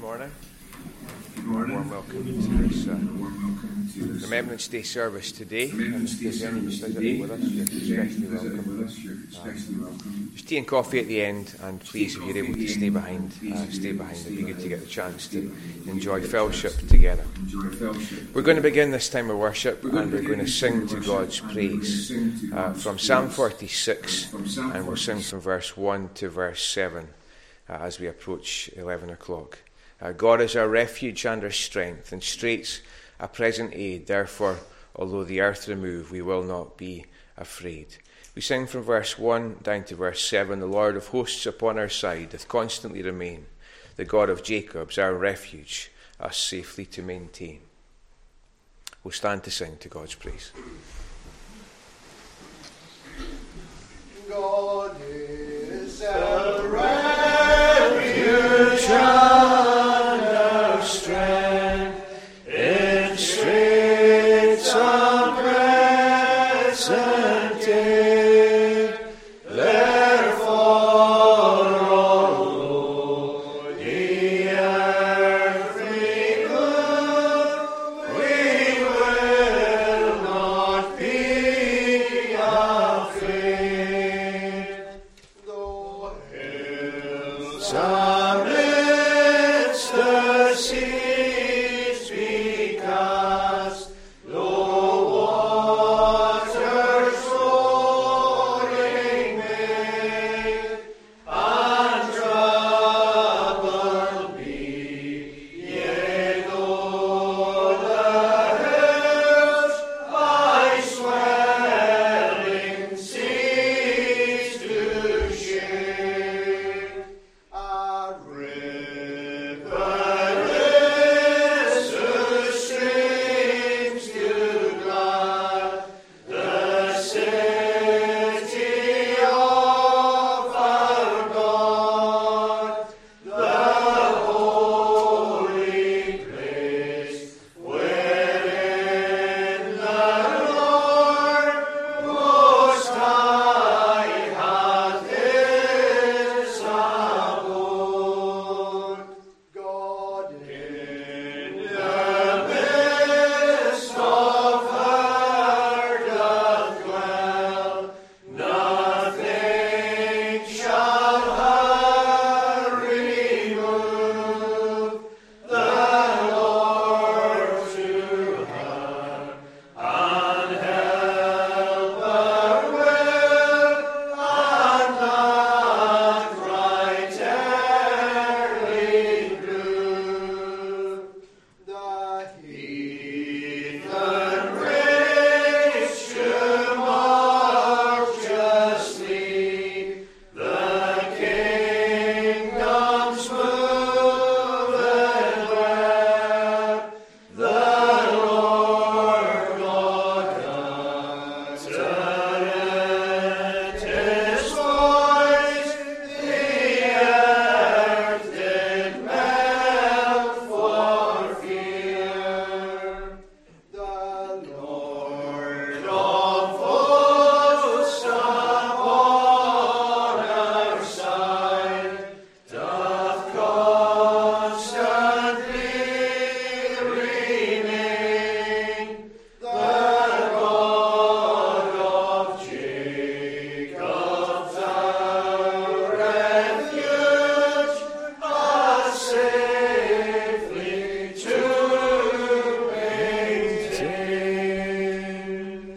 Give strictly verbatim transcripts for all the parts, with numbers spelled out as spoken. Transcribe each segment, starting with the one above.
morning. Good morning. Warm welcome to this uh, Remembrance Day service today. And if there's any visiting with us, you're especially welcome. There's tea and coffee at the end, and please, if you're able to stay behind, uh, stay behind. It'd be good to get the chance to enjoy fellowship together. We're going to begin this time of worship, and we're going to sing to God's praise uh, from Psalm forty-six, and we'll sing from verse one to verse seven uh, as we approach eleven o'clock. Uh, God is our refuge and our strength, and straight's a present aid. Therefore, although the earth remove, we will not be afraid. We sing from verse one down to verse seven. The Lord of hosts upon our side doth constantly remain. The God of Jacob's our refuge, us safely to maintain. We'll stand to sing to God's praise. God is our refuge and our strength, in straits a present aid. Therefore, although the earth remove, we will not be afraid. Though hills amidst the seas be cast, though waters roaring make, and trouble be, yea, though the hills by swelling seas do shake, a river is the streams to glad, the city of our God, the holy place, wherein the Lord Most High hath his abode. God in the midst of her doth dwell, nothing shall her remove. The Lord to her and help her will, and not right early blue. The heathen race to mark justly, the kingdoms move and where the Lord God uttered his voice, the earth did melt for fear. The Lord of hosts upon our side doth constantly remain. The God of Jacob's our refuge, us safely to maintain.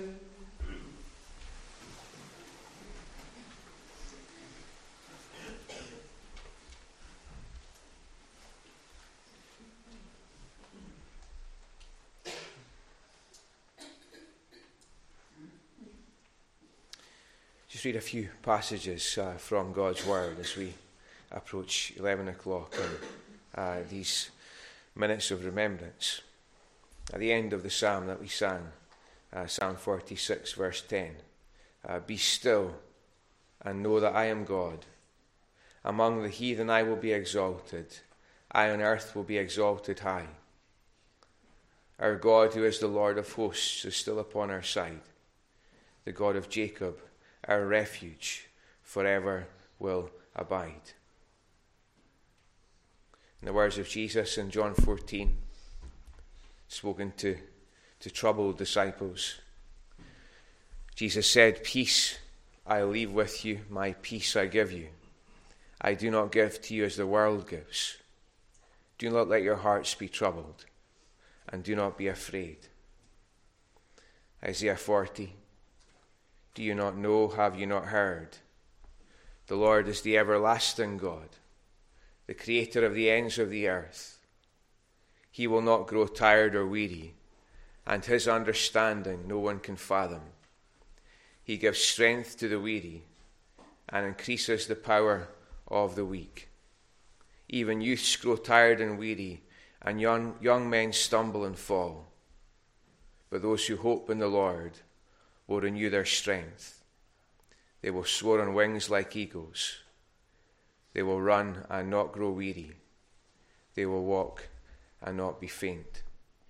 Just read a few passages uh, from God's Word as we approach eleven o'clock and uh, these minutes of remembrance. At the end of the psalm that we sang, uh, Psalm forty-six, verse ten, uh, be still and know that I am God. Among the heathen I will be exalted. I on earth will be exalted high. Our God, who is the Lord of hosts, is still upon our side. The God of Jacob, our refuge, forever will abide. In the words of Jesus in John fourteen, spoken to, to troubled disciples, Jesus said, "Peace I leave with you, my peace I give you. I do not give to you as the world gives. Do not let your hearts be troubled, and do not be afraid." Isaiah forty, "Do you not know, have you not heard? The Lord is the everlasting God, the creator of the ends of the earth. He will not grow tired or weary, and his understanding no one can fathom. He gives strength to the weary and increases the power of the weak. Even youths grow tired and weary, and young, young men stumble and fall. But those who hope in the Lord will renew their strength. They will soar on wings like eagles. They will run and not grow weary. They will walk and not be faint."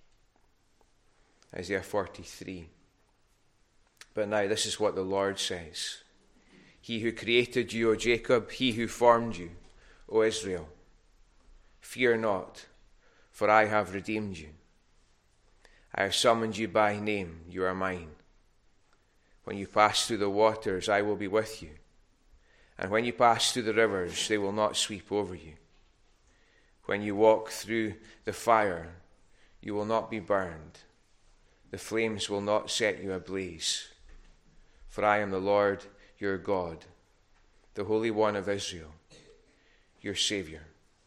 Isaiah forty-three. "But now this is what the Lord says. He who created you, O Jacob, he who formed you, O Israel, fear not, for I have redeemed you. I have summoned you by name, you are mine. When you pass through the waters, I will be with you. And when you pass through the rivers, they will not sweep over you. When you walk through the fire, you will not be burned. The flames will not set you ablaze. For I am the Lord your God, the Holy One of Israel, your Saviour."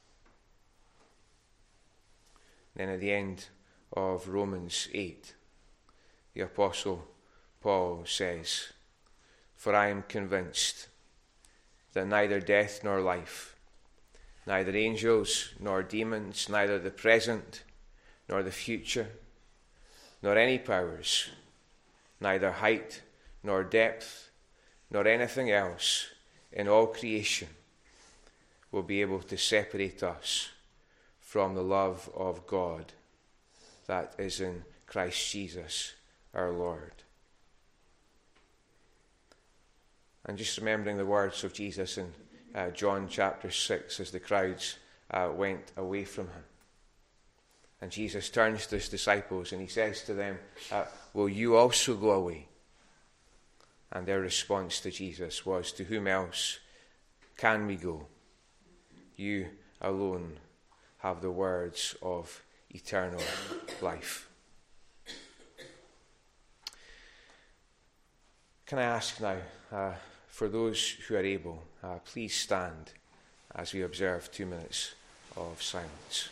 Then at the end of Romans eight, the Apostle Paul says, "For I am convinced that neither death nor life, neither angels nor demons, neither the present nor the future, nor any powers, neither height nor depth, nor anything else in all creation will be able to separate us from the love of God that is in Christ Jesus our Lord." And just remembering the words of Jesus in uh, John chapter six as the crowds uh, went away from him. And Jesus turns to his disciples and he says to them, uh, "Will you also go away?" And their response to Jesus was, "To whom else can we go? You alone have the words of eternal life." Can I ask now, uh, for those who are able, uh, please stand as we observe two minutes of silence.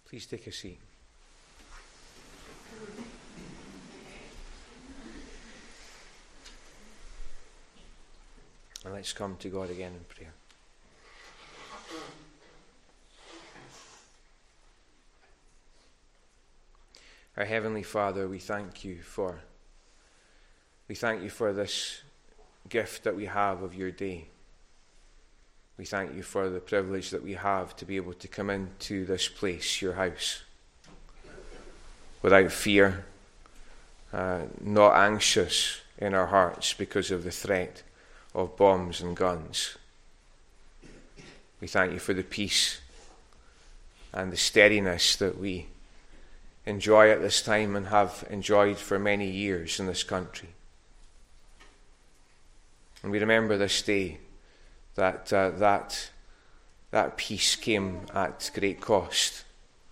Please take a seat. And let's come to God again in prayer. Our Heavenly Father, we thank you for we thank you for this gift that we have of your day. We thank you for the privilege that we have to be able to come into this place, your house, without fear, uh, not anxious in our hearts because of the threat of bombs and guns. We thank you for the peace and the steadiness that we enjoy at this time and have enjoyed for many years in this country. And we remember this day that uh, that that peace came at great cost.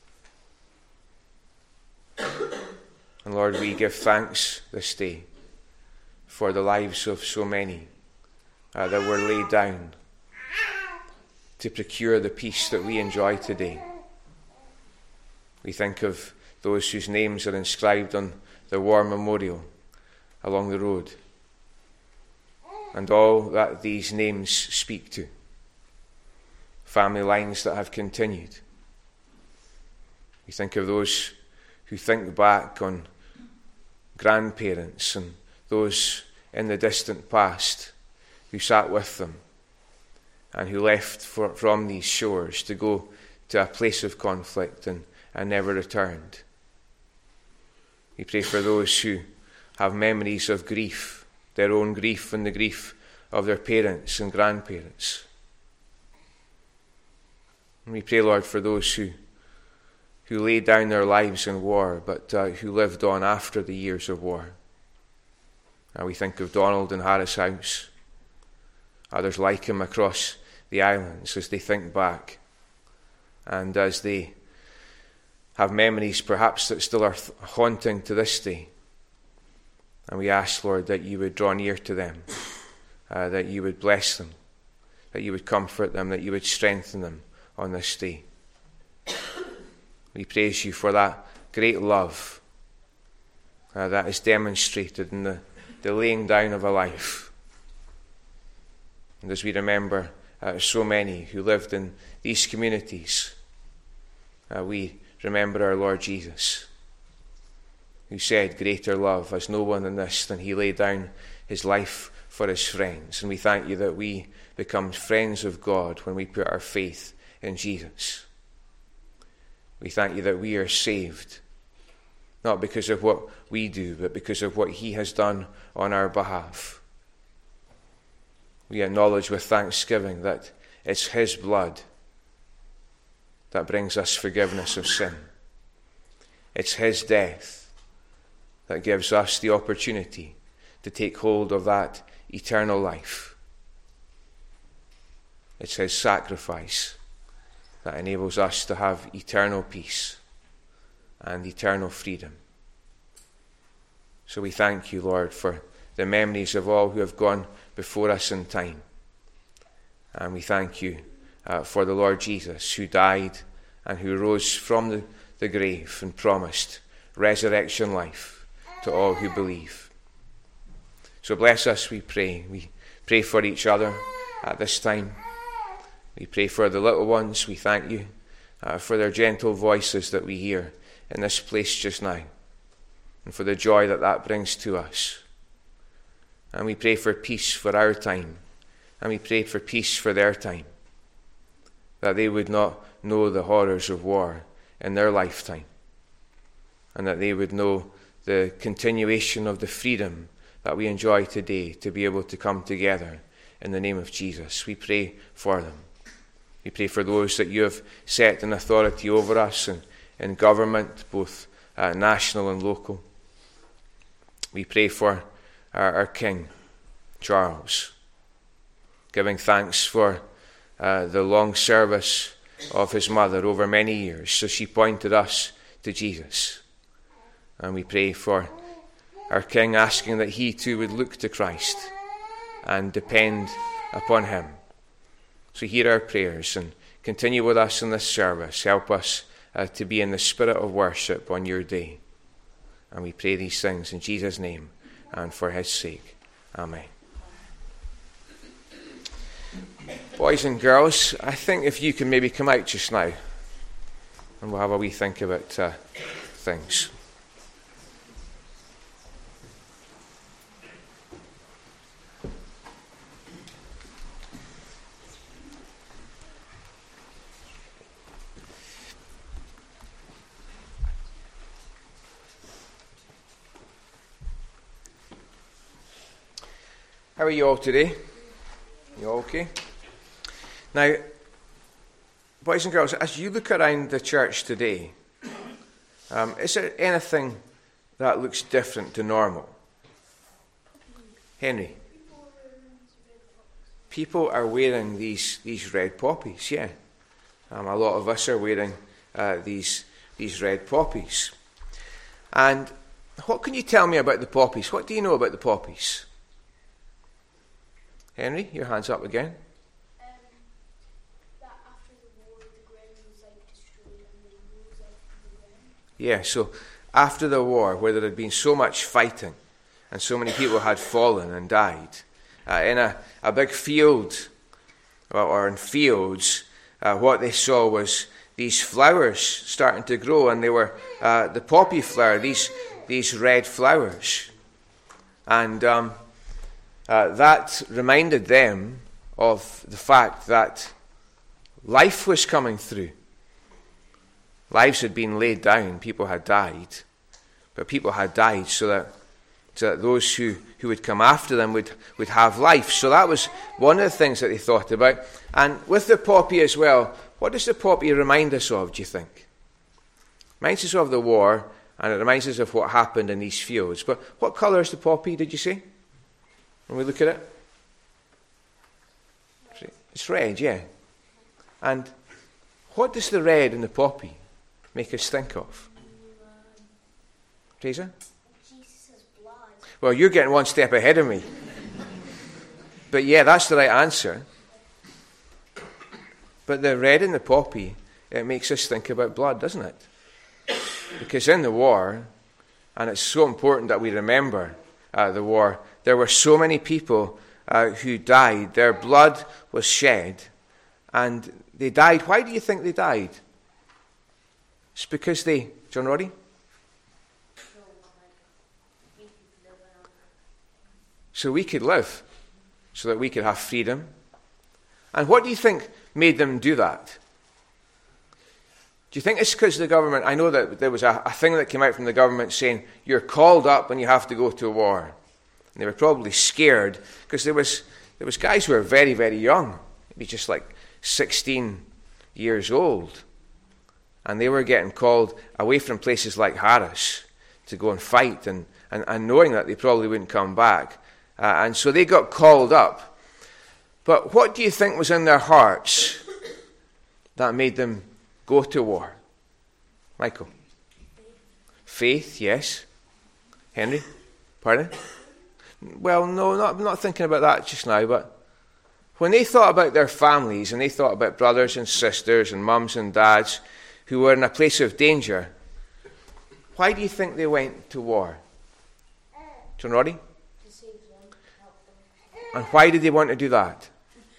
And Lord, we give thanks this day for the lives of so many uh, that were laid down to procure the peace that we enjoy today. We think of those whose names are inscribed on the war memorial along the road, and all that these names speak to. Family lines that have continued. We think of those who think back on grandparents and those in the distant past who sat with them and who left for, from these shores to go to a place of conflict and, and never returned. We pray for those who have memories of grief, their own grief and the grief of their parents and grandparents. And we pray, Lord, for those who who laid down their lives in war, but uh, who lived on after the years of war. And we think of Donald in Harris House, others like him across the islands as they think back and as they have memories perhaps that still are th- haunting to this day. And we ask, Lord, that you would draw near to them, uh, that you would bless them, that you would comfort them, that you would strengthen them on this day. We praise you for that great love uh, that is demonstrated in the, the laying down of a life. And as we remember uh, so many who lived in these communities, uh, we remember our Lord Jesus, who said, "Greater love has no one than this, than he laid down his life for his friends." And we thank you that we become friends of God when we put our faith in Jesus. We thank you that we are saved, not because of what we do, but because of what he has done on our behalf. We acknowledge with thanksgiving that it's his blood that brings us forgiveness of sin. It's his death that gives us the opportunity to take hold of that eternal life. It's his sacrifice that enables us to have eternal peace and eternal freedom. So we thank you, Lord, for the memories of all who have gone before us in time. And we thank you uh, for the Lord Jesus, who died and who rose from the, the grave and promised resurrection life to all who believe. So bless us, we pray. We pray for each other at this time. We pray for the little ones. We thank you uh, for their gentle voices that we hear in this place just now, and for the joy that that brings to us. And we pray for peace for our time, and we pray for peace for their time, that they would not know the horrors of war in their lifetime, and that they would know the continuation of the freedom that we enjoy today to be able to come together in the name of Jesus. We pray for them. We pray for those that you have set in authority over us and in government, both uh, national and local. We pray for our, our King, Charles, giving thanks for uh, the long service of his mother over many years. So she pointed us to Jesus. And we pray for our King, asking that he too would look to Christ and depend upon him. So hear our prayers and continue with us in this service. Help us uh, to be in the spirit of worship on your day. And we pray these things in Jesus' name and for his sake. Amen. Boys and girls, I think if you can maybe come out just now, and we'll have a wee think about uh, things. How are you all today? You all okay? Now, boys and girls, as you look around the church today, um, is there anything that looks different to normal? Henry? People are wearing these, these red poppies, yeah. Um, a lot of us are wearing uh, these, these red poppies. And what can you tell me about the poppies? What do you know about the poppies? Henry, your hand's up again. Um, that after the war, the ground was like destroyed and they rose up from the ground. Yeah, so after the war, where there had been so much fighting and so many people had fallen and died, uh, in a, a big field, or, or in fields, uh, what they saw was these flowers starting to grow, and they were uh, the poppy flower, these these red flowers. And um, uh, that reminded them of the fact that life was coming through. Lives had been laid down, people had died, but people had died so that, so that those who, who would come after them would, would have life. So that was one of the things that they thought about. And with the poppy as well, what does the poppy remind us of, do you think? It reminds us of the war, and it reminds us of what happened in these fields. But what colour is the poppy, did you say? When we look at it? It's red, yeah. And what does the red in the poppy make us think of? Teresa? Jesus' blood. Well, you're getting one step ahead of me. But yeah, that's the right answer. But the red in the poppy, it makes us think about blood, doesn't it? Because in the war, and it's so important that we remember uh, the war, there were so many people uh, who died. Their blood was shed, and they died. Why do you think they died? It's because they... John Roddy? So we could live, so that we could have freedom. And what do you think made them do that? Do you think it's because the government... I know that there was a, a thing that came out from the government saying, you're called up when you have to go to war. And they were probably scared, because there was there was guys who were very, very young, maybe just like sixteen years old. And they were getting called away from places like Harris to go and fight, and, and, and knowing that they probably wouldn't come back. Uh, and so they got called up. But what do you think was in their hearts that made them go to war? Michael? Faith, yes. Henry? Pardon? Well, no, not, I'm not thinking about that just now, but when they thought about their families, and they thought about brothers and sisters and mums and dads who were in a place of danger, why do you think they went to war? John Roddy? To save them, help them. And why did they want to do that?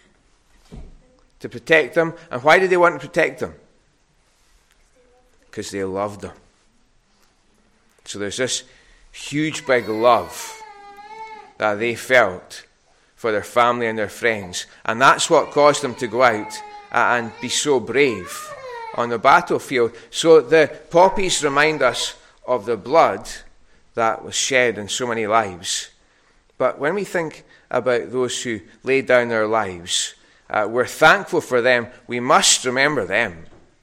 To protect them. And why did they want to protect them? Because they loved them. So there's this huge big love that they felt for their family and their friends. And that's what caused them to go out and be so brave on the battlefield. So the poppies remind us of the blood that was shed in so many lives. But when we think about those who laid down their lives, uh, we're thankful for them. We must remember them.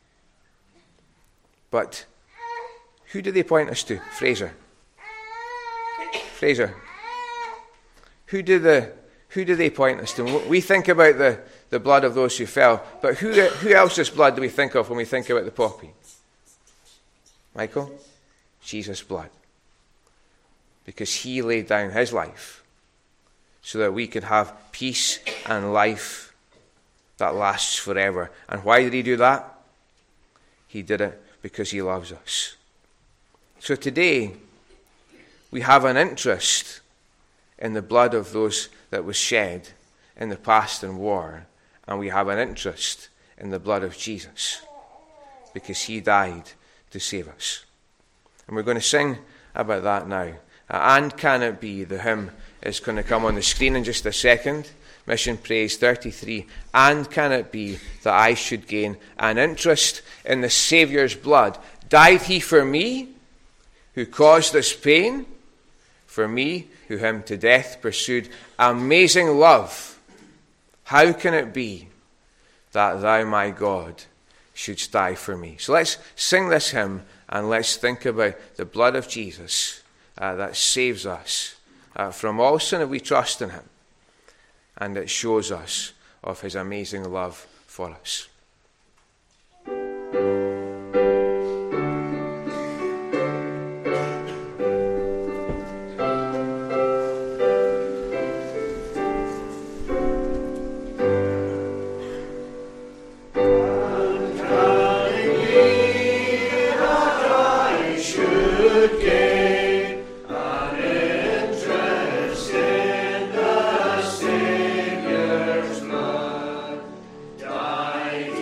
But who do they point us to? Fraser. Fraser. Who do the who do they point us to? We think about the, the blood of those who fell, but who who else's blood do we think of when we think about the poppy? Michael? Jesus' blood. Because he laid down his life so that we could have peace and life that lasts forever. And why did he do that? He did it because he loves us. So today, we have an interest in the blood of those that was shed in the past in war, and we have an interest in the blood of Jesus because he died to save us. And we're going to sing about that now. Uh, and Can It Be? The hymn is going to come on the screen in just a second. Mission Praise thirty-three. And can it be that I should gain an interest in the Saviour's blood? Died he for me, who caused this pain? For me, who him to death pursued? Amazing love! How can it be that thou, my God, shouldst die for me? So let's sing this hymn and let's think about the blood of Jesus uh, that saves us uh, from all sin if we trust in him. And it shows us of his amazing love for us. Died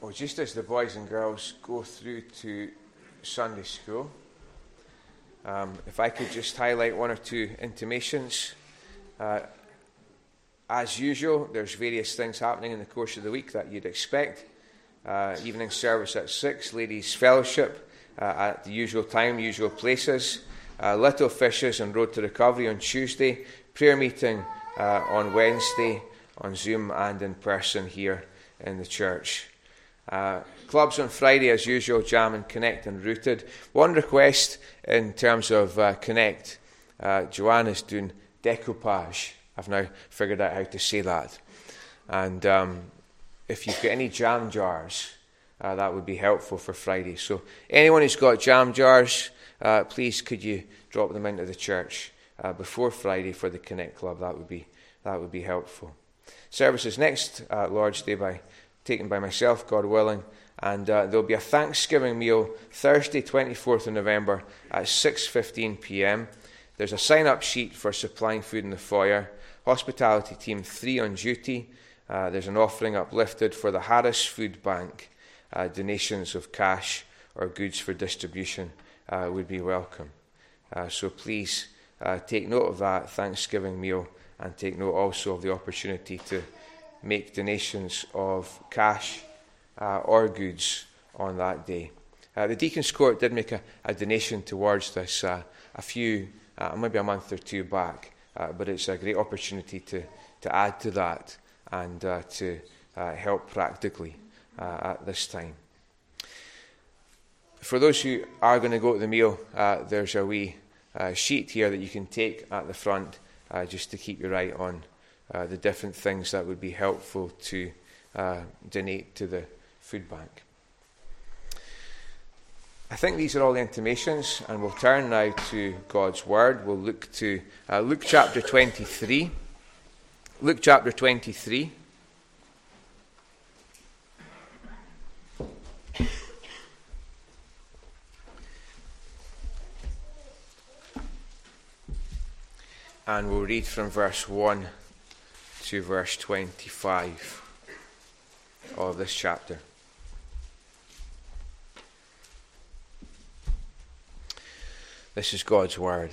Well, just as the boys and girls go through to Sunday school, um, if I could just highlight one or two intimations. Uh, as usual, there's various things happening in the course of the week that you'd expect. Uh, evening service at six, ladies' fellowship uh, at the usual time, usual places. Uh, Little Fishes and Road to Recovery on Tuesday. Prayer meeting uh, on Wednesday on Zoom and in person here in the church. Uh, clubs on Friday as usual, Jam and Connect and Rooted. One request in terms of uh, Connect. Uh, Joanne is doing decoupage. I've now figured out how to say that. And um, if you've got any jam jars, uh, that would be helpful for Friday. So anyone who's got jam jars, uh, please could you drop them into the church uh, before Friday for the Connect Club. That would be that would be helpful. Services next uh, Lord's Day by taken by myself, God willing, and uh, there'll be a Thanksgiving meal Thursday, twenty-fourth of November at six fifteen p.m. There's a sign-up sheet for supplying food in the foyer. Hospitality team three on duty. Uh, there's an offering uplifted for the Harris Food Bank. Uh, donations of cash or goods for distribution uh, would be welcome. Uh, so please uh, take note of that Thanksgiving meal and take note also of the opportunity to make donations of cash uh, or goods on that day. Uh, the Deacon's Court did make a, a donation towards this uh, a few, uh, maybe a month or two back, uh, but it's a great opportunity to, to add to that and uh, to uh, help practically uh, at this time. For those who are going to go to the meal, uh, there's a wee uh, sheet here that you can take at the front uh, just to keep your eye on Uh, the different things that would be helpful to uh, donate to the food bank. I think these are all the intimations, and we'll turn now to God's Word. We'll look to uh, Luke chapter twenty-three. Luke chapter twenty-three. And we'll read from verse one to verse twenty-five of this chapter. This is God's word.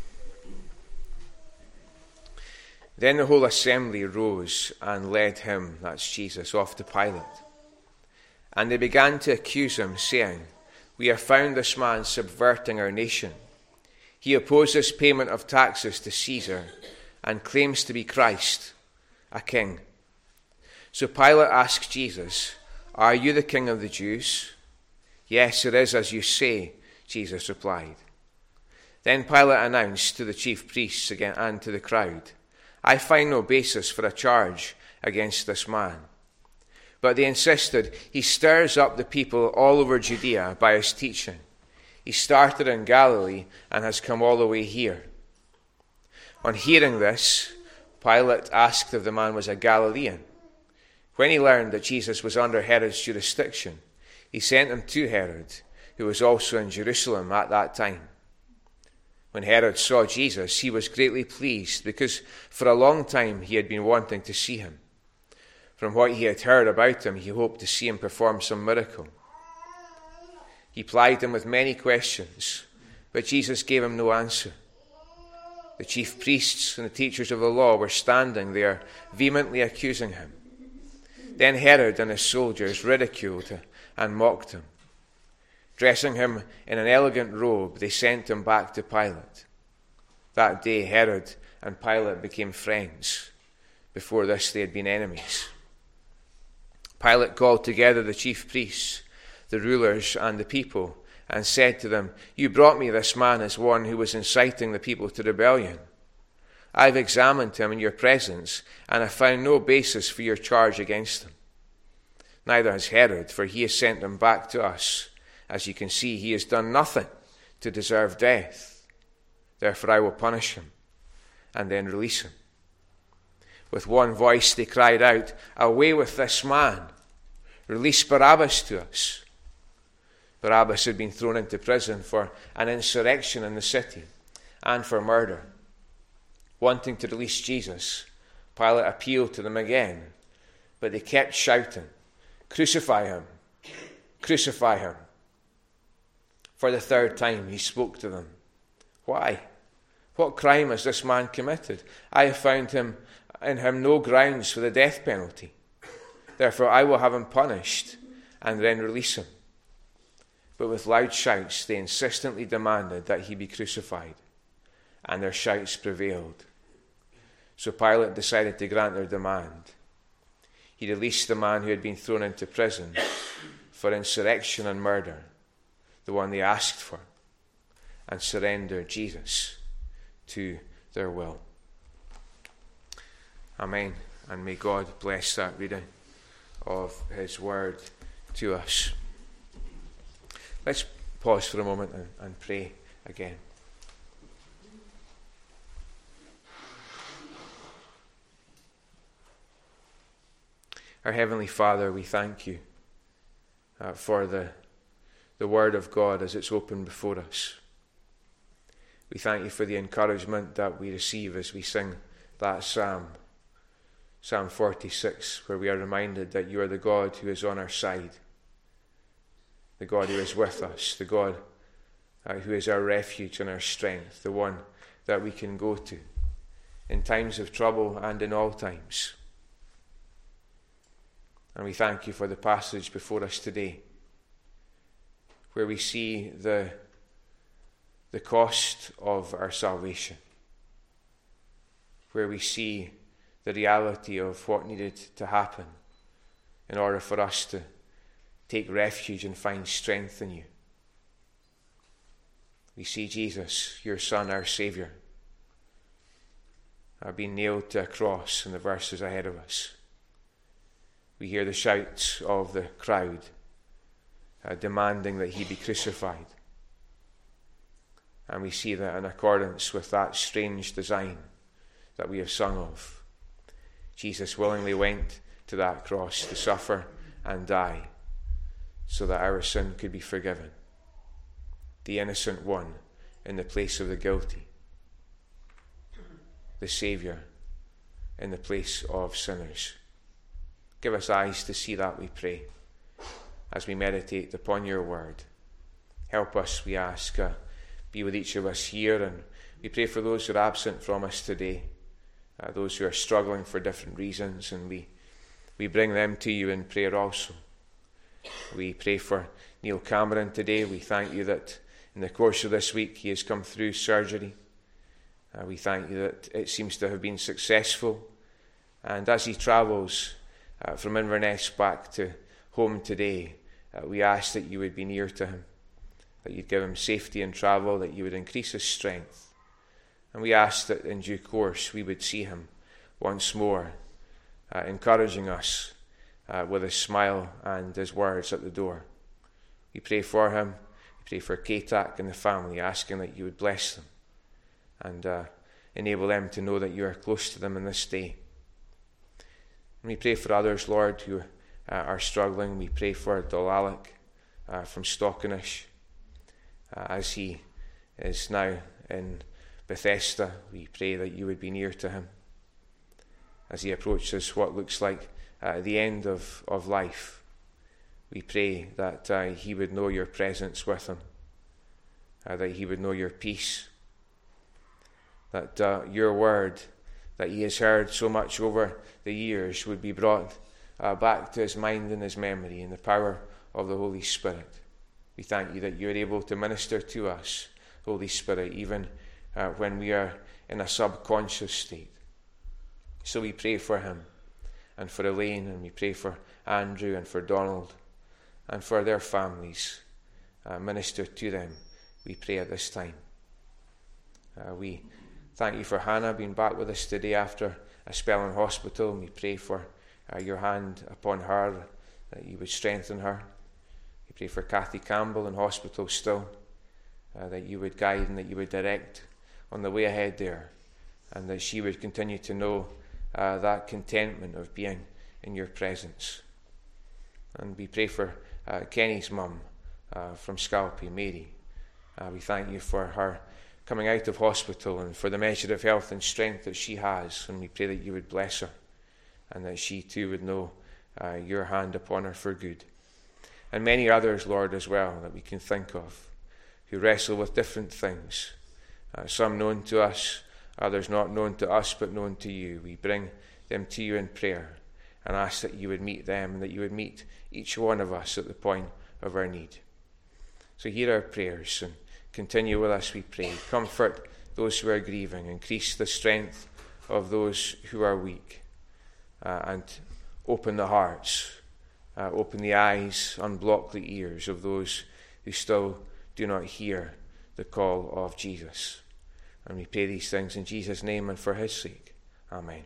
Then the whole assembly rose and led him, that's Jesus, off to Pilate. And they began to accuse him, saying, "We have found this man subverting our nation. He opposes payment of taxes to Caesar and claims to be Christ, a king." So Pilate asked Jesus, "Are you the king of the Jews?" "Yes, it is as you say," Jesus replied. Then Pilate announced to the chief priests again and to the crowd, "I find no basis for a charge against this man." But they insisted, "He stirs up the people all over Judea by his teaching. He started in Galilee and has come all the way here." On hearing this, Pilate asked if the man was a Galilean. When he learned that Jesus was under Herod's jurisdiction, he sent him to Herod, who was also in Jerusalem at that time. When Herod saw Jesus, he was greatly pleased, because for a long time he had been wanting to see him. From what he had heard about him, he hoped to see him perform some miracle. He plied him with many questions, but Jesus gave him no answer. The chief priests and the teachers of the law were standing there, vehemently accusing him. Then Herod and his soldiers ridiculed and mocked him. Dressing him in an elegant robe, they sent him back to Pilate. That day Herod and Pilate became friends. Before this they had been enemies. Pilate called together the chief priests, the rulers, and the people, and said to them, "You brought me this man as one who was inciting the people to rebellion. I've examined him in your presence, and have found no basis for your charge against him. Neither has Herod, for he has sent him back to us. As you can see, he has done nothing to deserve death. Therefore I will punish him, and then release him." With one voice they cried out, "Away with this man! Release Barabbas to us." Barabbas had been thrown into prison for an insurrection in the city and for murder. Wanting to release Jesus, Pilate appealed to them again, but they kept shouting, "Crucify him! Crucify him. For the third time he spoke to them. Why? What crime has this man committed? I have found him in him no grounds for the death penalty. Therefore I will have him punished and then release him. But with loud shouts they insistently demanded that he be crucified, and their shouts prevailed. So Pilate decided to grant their demand. He released the man who had been thrown into prison for insurrection and murder, the one they asked for, and surrendered Jesus to their will. Amen. And may God bless that reading of his word to us. Let's pause for a moment and, and pray again. Our Heavenly Father, we thank you uh, for the, the Word of God as it's open before us. We thank you for the encouragement that we receive as we sing that psalm, Psalm forty-six, where we are reminded that you are the God who is on our side, the God who is with us, the God uh, who is our refuge and our strength, the one that we can go to in times of trouble and in all times. And we thank you for the passage before us today, where we see the, the cost of our salvation, where we see the reality of what needed to happen in order for us to take refuge and find strength in you. We see Jesus, your Son, our Saviour, uh, being nailed to a cross in the verses ahead of us. We hear the shouts of the crowd uh, demanding that he be crucified. And we see that in accordance with that strange design that we have sung of, Jesus willingly went to that cross to suffer and die so that our sin could be forgiven. The innocent one in the place of the guilty. The Saviour in the place of sinners. Give us eyes to see that, we pray, as we meditate upon your word. Help us, we ask, uh, be with each of us here, and we pray for those who are absent from us today, uh, those who are struggling for different reasons, and we, we bring them to you in prayer also. We pray for Neil Cameron today. We thank you that in the course of this week he has come through surgery. Uh, we thank you that it seems to have been successful, and as he travels Uh, from Inverness back to home today, uh, we ask that you would be near to him, that you'd give him safety in travel, that you would increase his strength. And we ask that in due course we would see him once more, uh, encouraging us uh, with his smile and his words at the door. We pray for him, we pray for Katak and the family, asking that you would bless them and uh, enable them to know that you are close to them in this day. And we pray for others, Lord, who uh, are struggling. We pray for Dolalik uh, from Stockenish, uh, as he is now in Bethesda. We pray that you would be near to him as he approaches what looks like uh, the end of, of life. We pray that uh, he would know your presence with him, uh, that he would know your peace, that uh, your word that he has heard so much over the years would be brought uh, back to his mind and his memory in the power of the Holy Spirit. We thank you that you are able to minister to us, Holy Spirit, even uh, when we are in a subconscious state. So we pray for him and for Elaine, and we pray for Andrew and for Donald and for their families. Uh, minister to them, we pray at this time. Uh, we Thank you for Hannah being back with us today after a spell in hospital. We pray for uh, your hand upon her, that you would strengthen her. We pray for Kathy Campbell in hospital still, uh, that you would guide and that you would direct on the way ahead there, and that she would continue to know uh, that contentment of being in your presence. And we pray for uh, Kenny's mum uh, from Scalpy, Mary. Uh, we thank you for her coming out of hospital and for the measure of health and strength that she has, and we pray that you would bless her and that she too would know uh, your hand upon her for good. and many others, Lord, as well, that we can think of, who wrestle with different things, uh, some known to us, others not known to us, but known to you. We bring them to you in prayer and ask that you would meet them and that you would meet each one of us at the point of our need. So hear our prayers and continue with us, we pray. Comfort those who are grieving, increase the strength of those who are weak, uh, and open the hearts, uh, open the eyes, unblock the ears of those who still do not hear the call of Jesus. And we pray these things in Jesus' name and for his sake. Amen.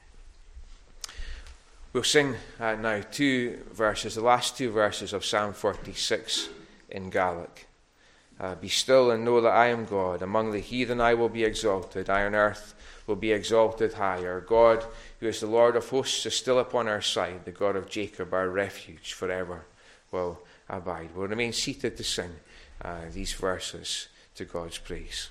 We'll sing uh, now two verses, the last two verses of Psalm forty-six in Gaelic. Uh, be still and know that I am God. Among the heathen I will be exalted. I on earth will be exalted high. Our God, who is the Lord of hosts, is still upon our side. The God of Jacob, our refuge, forever will abide. We'll remain seated to sing uh, these verses to God's praise.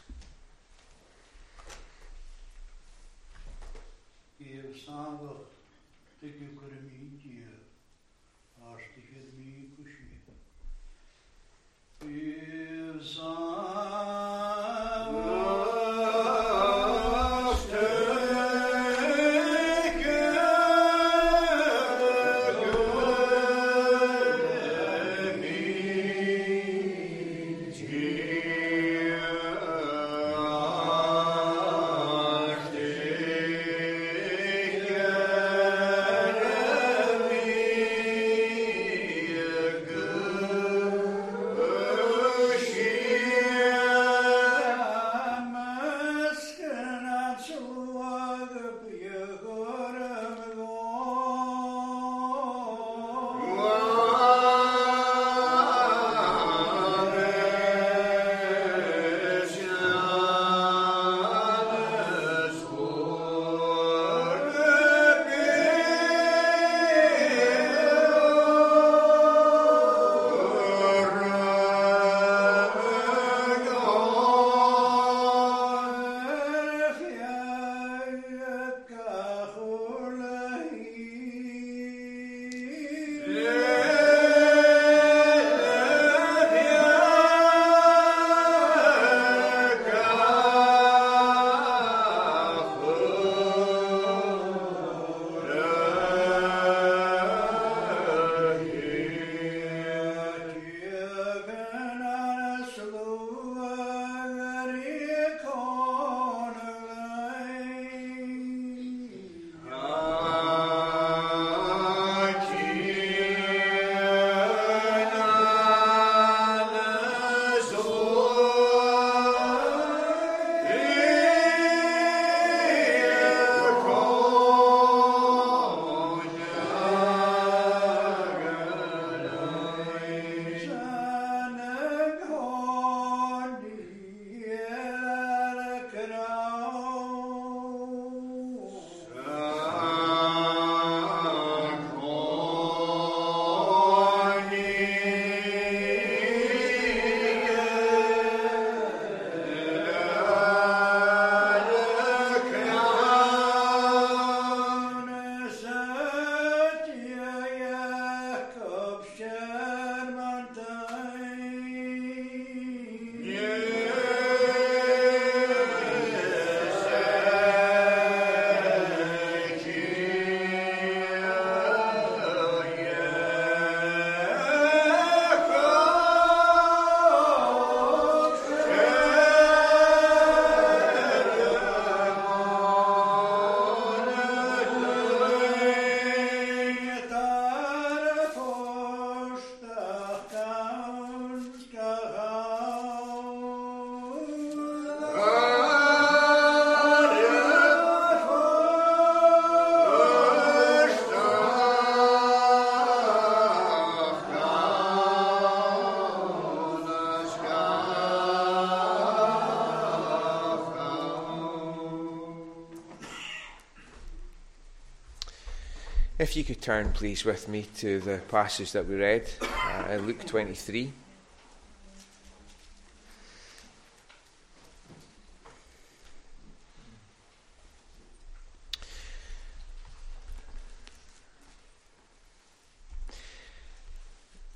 If you could turn, please, with me to the passage that we read uh, in Luke twenty-three.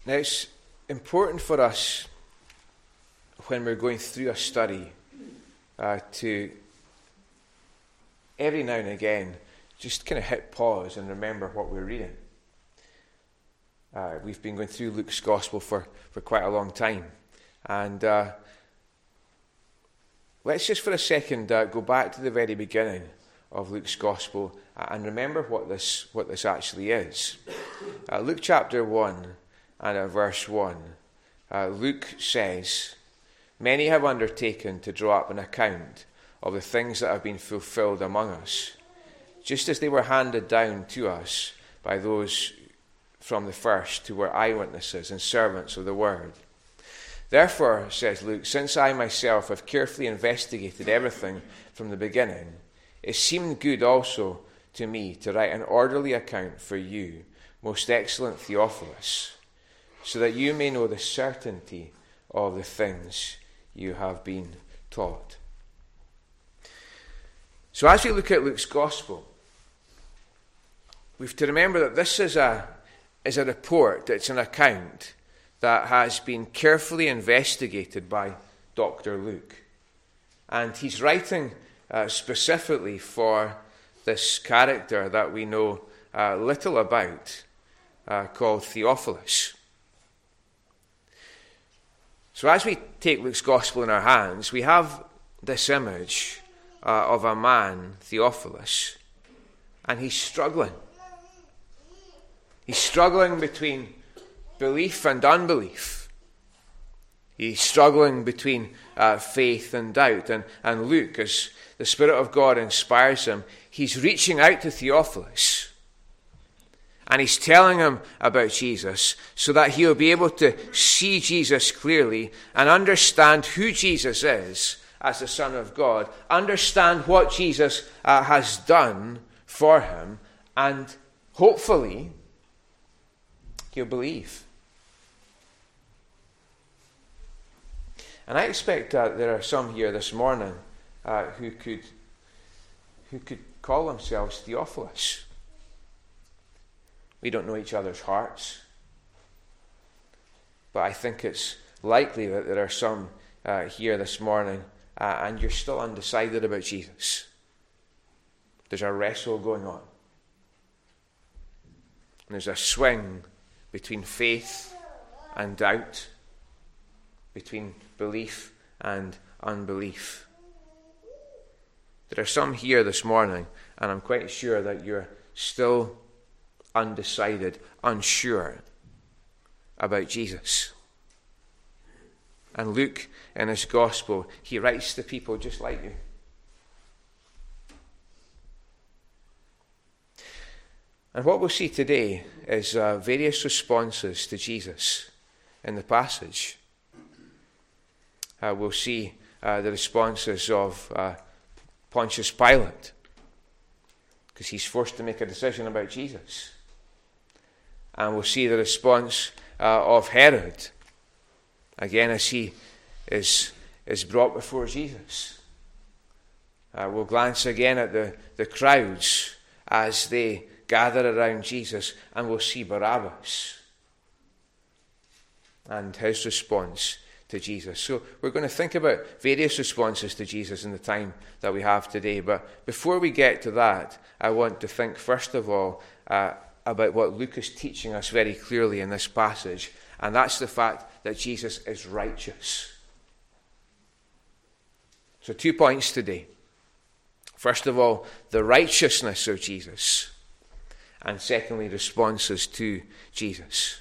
Now, it's important for us when we're going through a study uh, to every now and again just kind of hit pause and remember what we're reading. Uh, we've been going through Luke's Gospel for, for quite a long time. And uh, let's just for a second uh, go back to the very beginning of Luke's Gospel and remember what this what this actually is. Uh, Luke chapter one and uh, verse one. Uh, Luke says, "Many have undertaken to draw up an account of the things that have been fulfilled among us, just as they were handed down to us by those from the first who were eyewitnesses and servants of the word. Therefore," says Luke, "since I myself have carefully investigated everything from the beginning, it seemed good also to me to write an orderly account for you, most excellent Theophilus, so that you may know the certainty of the things you have been taught." So as we look at Luke's Gospel, we've to remember that this is a, is a report, it's an account that has been carefully investigated by Doctor Luke. And he's writing uh, specifically for this character that we know uh, little about, uh, called Theophilus. So as we take Luke's Gospel in our hands, we have this image uh, of a man, Theophilus, and he's struggling. He's struggling between belief and unbelief. He's struggling between uh, faith and doubt. And, and Luke, as the Spirit of God inspires him, he's reaching out to Theophilus. And he's telling him about Jesus so that he'll be able to see Jesus clearly and understand who Jesus is as the Son of God, understand what Jesus uh, has done for him, and hopefully he'll believe. And I expect that there are some here this morning uh, who could who could call themselves Theophilus. We don't know each other's hearts, but I think it's likely that there are some uh, here this morning uh, and you're still undecided about Jesus. There's a wrestle going on. And there's a swing between faith and doubt, between belief and unbelief. There are some here this morning, and I'm quite sure that you're still undecided, unsure about Jesus. And Luke, in his Gospel, he writes to people just like you. And what we'll see today is uh, various responses to Jesus in the passage. Uh, we'll see uh, the responses of uh, Pontius Pilate, because he's forced to make a decision about Jesus. And we'll see the response uh, of Herod, again as he is, is brought before Jesus. Uh, we'll glance again at the, the crowds as they gather around Jesus, and we'll see Barabbas and his response to Jesus. So we're going to think about various responses to Jesus in the time that we have today. But before we get to that, I want to think first of all uh, about what Luke is teaching us very clearly in this passage, and that's the fact that Jesus is righteous. So two points today. First of all, the righteousness of Jesus, and secondly, responses to Jesus.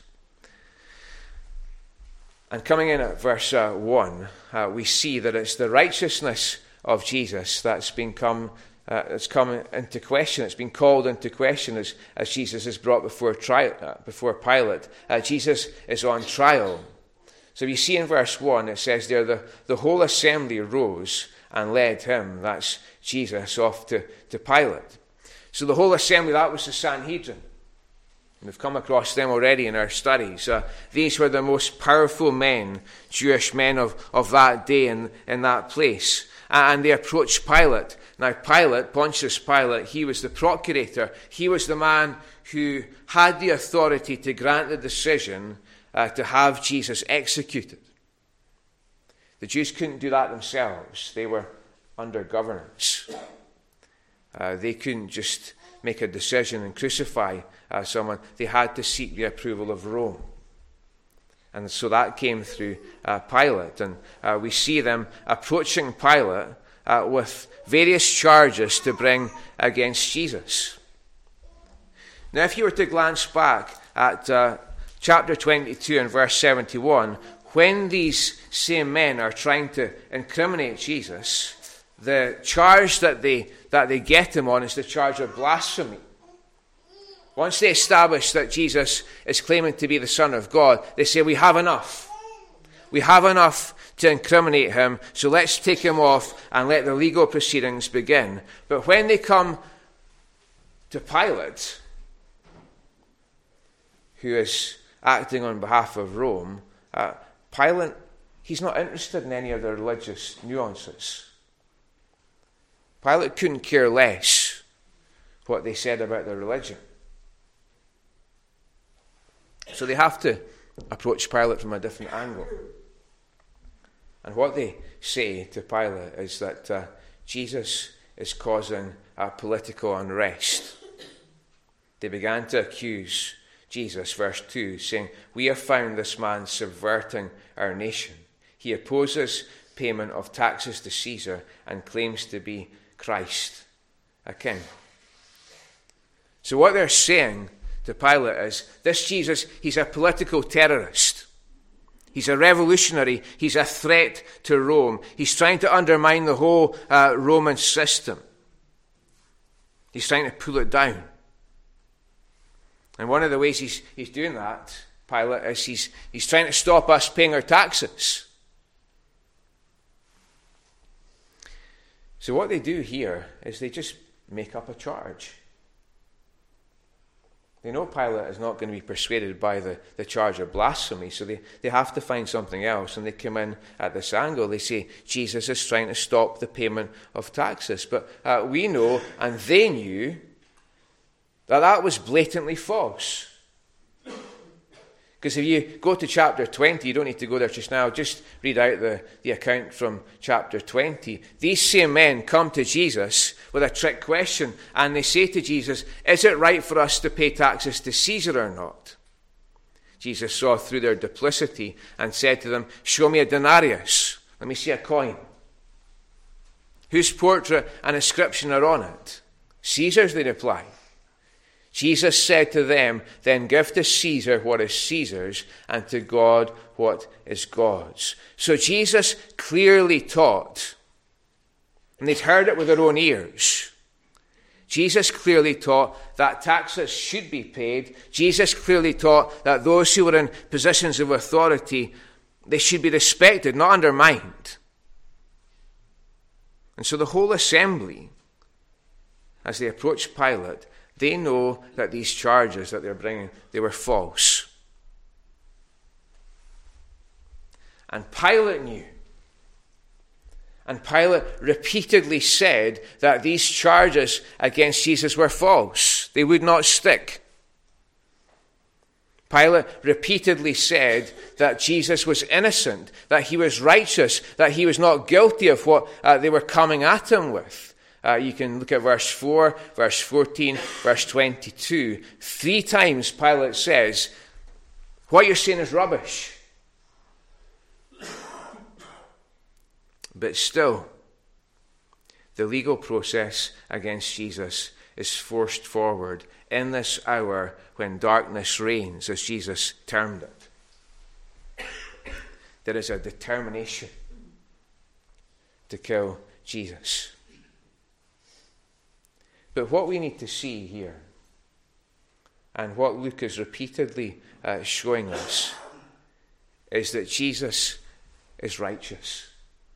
And coming in at verse uh, one, uh, we see that it's the righteousness of Jesus that's been come, uh, that's come into question. It's been called into question as, as Jesus is brought before tri- uh, before Pilate. Uh, Jesus is on trial. So you see in verse one, it says there, the, the whole assembly rose and led him, that's Jesus, off to, to Pilate. So the whole assembly, that was the Sanhedrin. We've come across them already in our studies. Uh, these were the most powerful men, Jewish men of, of that day in, in that place. And they approached Pilate. Now Pilate, Pontius Pilate, he was the procurator. He was the man who had the authority to grant the decision uh, to have Jesus executed. The Jews couldn't do that themselves. They were under governance. Uh, they couldn't just make a decision and crucify uh, someone. They had to seek the approval of Rome. And so that came through uh, Pilate. And uh, we see them approaching Pilate uh, with various charges to bring against Jesus. Now, if you were to glance back at uh, chapter twenty-two and verse seventy-one, when these same men are trying to incriminate Jesus, the charge that they that they get him on is the charge of blasphemy. Once they establish that Jesus is claiming to be the Son of God, they say, we have enough. We have enough to incriminate him, so let's take him off and let the legal proceedings begin. But when they come to Pilate, who is acting on behalf of Rome, uh, Pilate, he's not interested in any of the religious nuances. Pilate couldn't care less what they said about their religion. So they have to approach Pilate from a different angle. And what they say to Pilate is that uh, Jesus is causing uh, political unrest. They began to accuse Jesus, verse two, saying, we have found this man subverting our nation. He opposes payment of taxes to Caesar and claims to be Christ, a king. So what they're saying to Pilate is, this Jesus, he's a political terrorist. He's a revolutionary. He's a threat to Rome. He's trying to undermine the whole uh, Roman system. He's trying to pull it down. And one of the ways he's, he's doing that, Pilate, is he's, he's trying to stop us paying our taxes. So what they do here is they just make up a charge. They know Pilate is not going to be persuaded by the, the charge of blasphemy, so they, they have to find something else, and they come in at this angle. They say, Jesus is trying to stop the payment of taxes. But uh, we know, and they knew, that that was blatantly false. Because if you go to chapter twenty, you don't need to go there just now, just read out the, the account from chapter twenty. These same men come to Jesus with a trick question, and they say to Jesus, is it right for us to pay taxes to Caesar or not? Jesus saw through their duplicity and said to them, show me a denarius. Let me see a coin. Whose portrait and inscription are on it? Caesar's, they replied. Jesus said to them, then give to Caesar what is Caesar's, and to God what is God's. So Jesus clearly taught, and they'd heard it with their own ears. Jesus clearly taught that taxes should be paid. Jesus clearly taught that those who were in positions of authority, they should be respected, not undermined. And so the whole assembly, as they approached Pilate, they know that these charges that they're bringing, they were false. And Pilate knew. And Pilate repeatedly said that these charges against Jesus were false. They would not stick. Pilate repeatedly said that Jesus was innocent, that he was righteous, that he was not guilty of what uh, they were coming at him with. Uh, you can look at verse four, verse fourteen, verse twenty-two. Three times Pilate says, what you're saying is rubbish. But still, the legal process against Jesus is forced forward in this hour when darkness reigns, as Jesus termed it. There is a determination to kill Jesus. But what we need to see here, and what Luke is repeatedly uh, showing us, is that Jesus is righteous.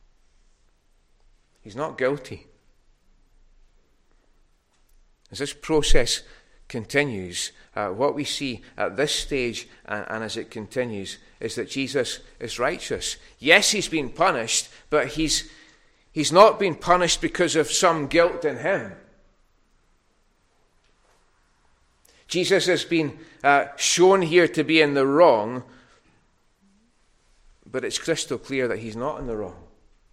He's not guilty. As this process continues, uh, what we see at this stage and, and as it continues is that Jesus is righteous. Yes, he's been punished, but he's, he's not been punished because of some guilt in him. Jesus has been uh, shown here to be in the wrong But it's crystal clear that he's not in the wrong.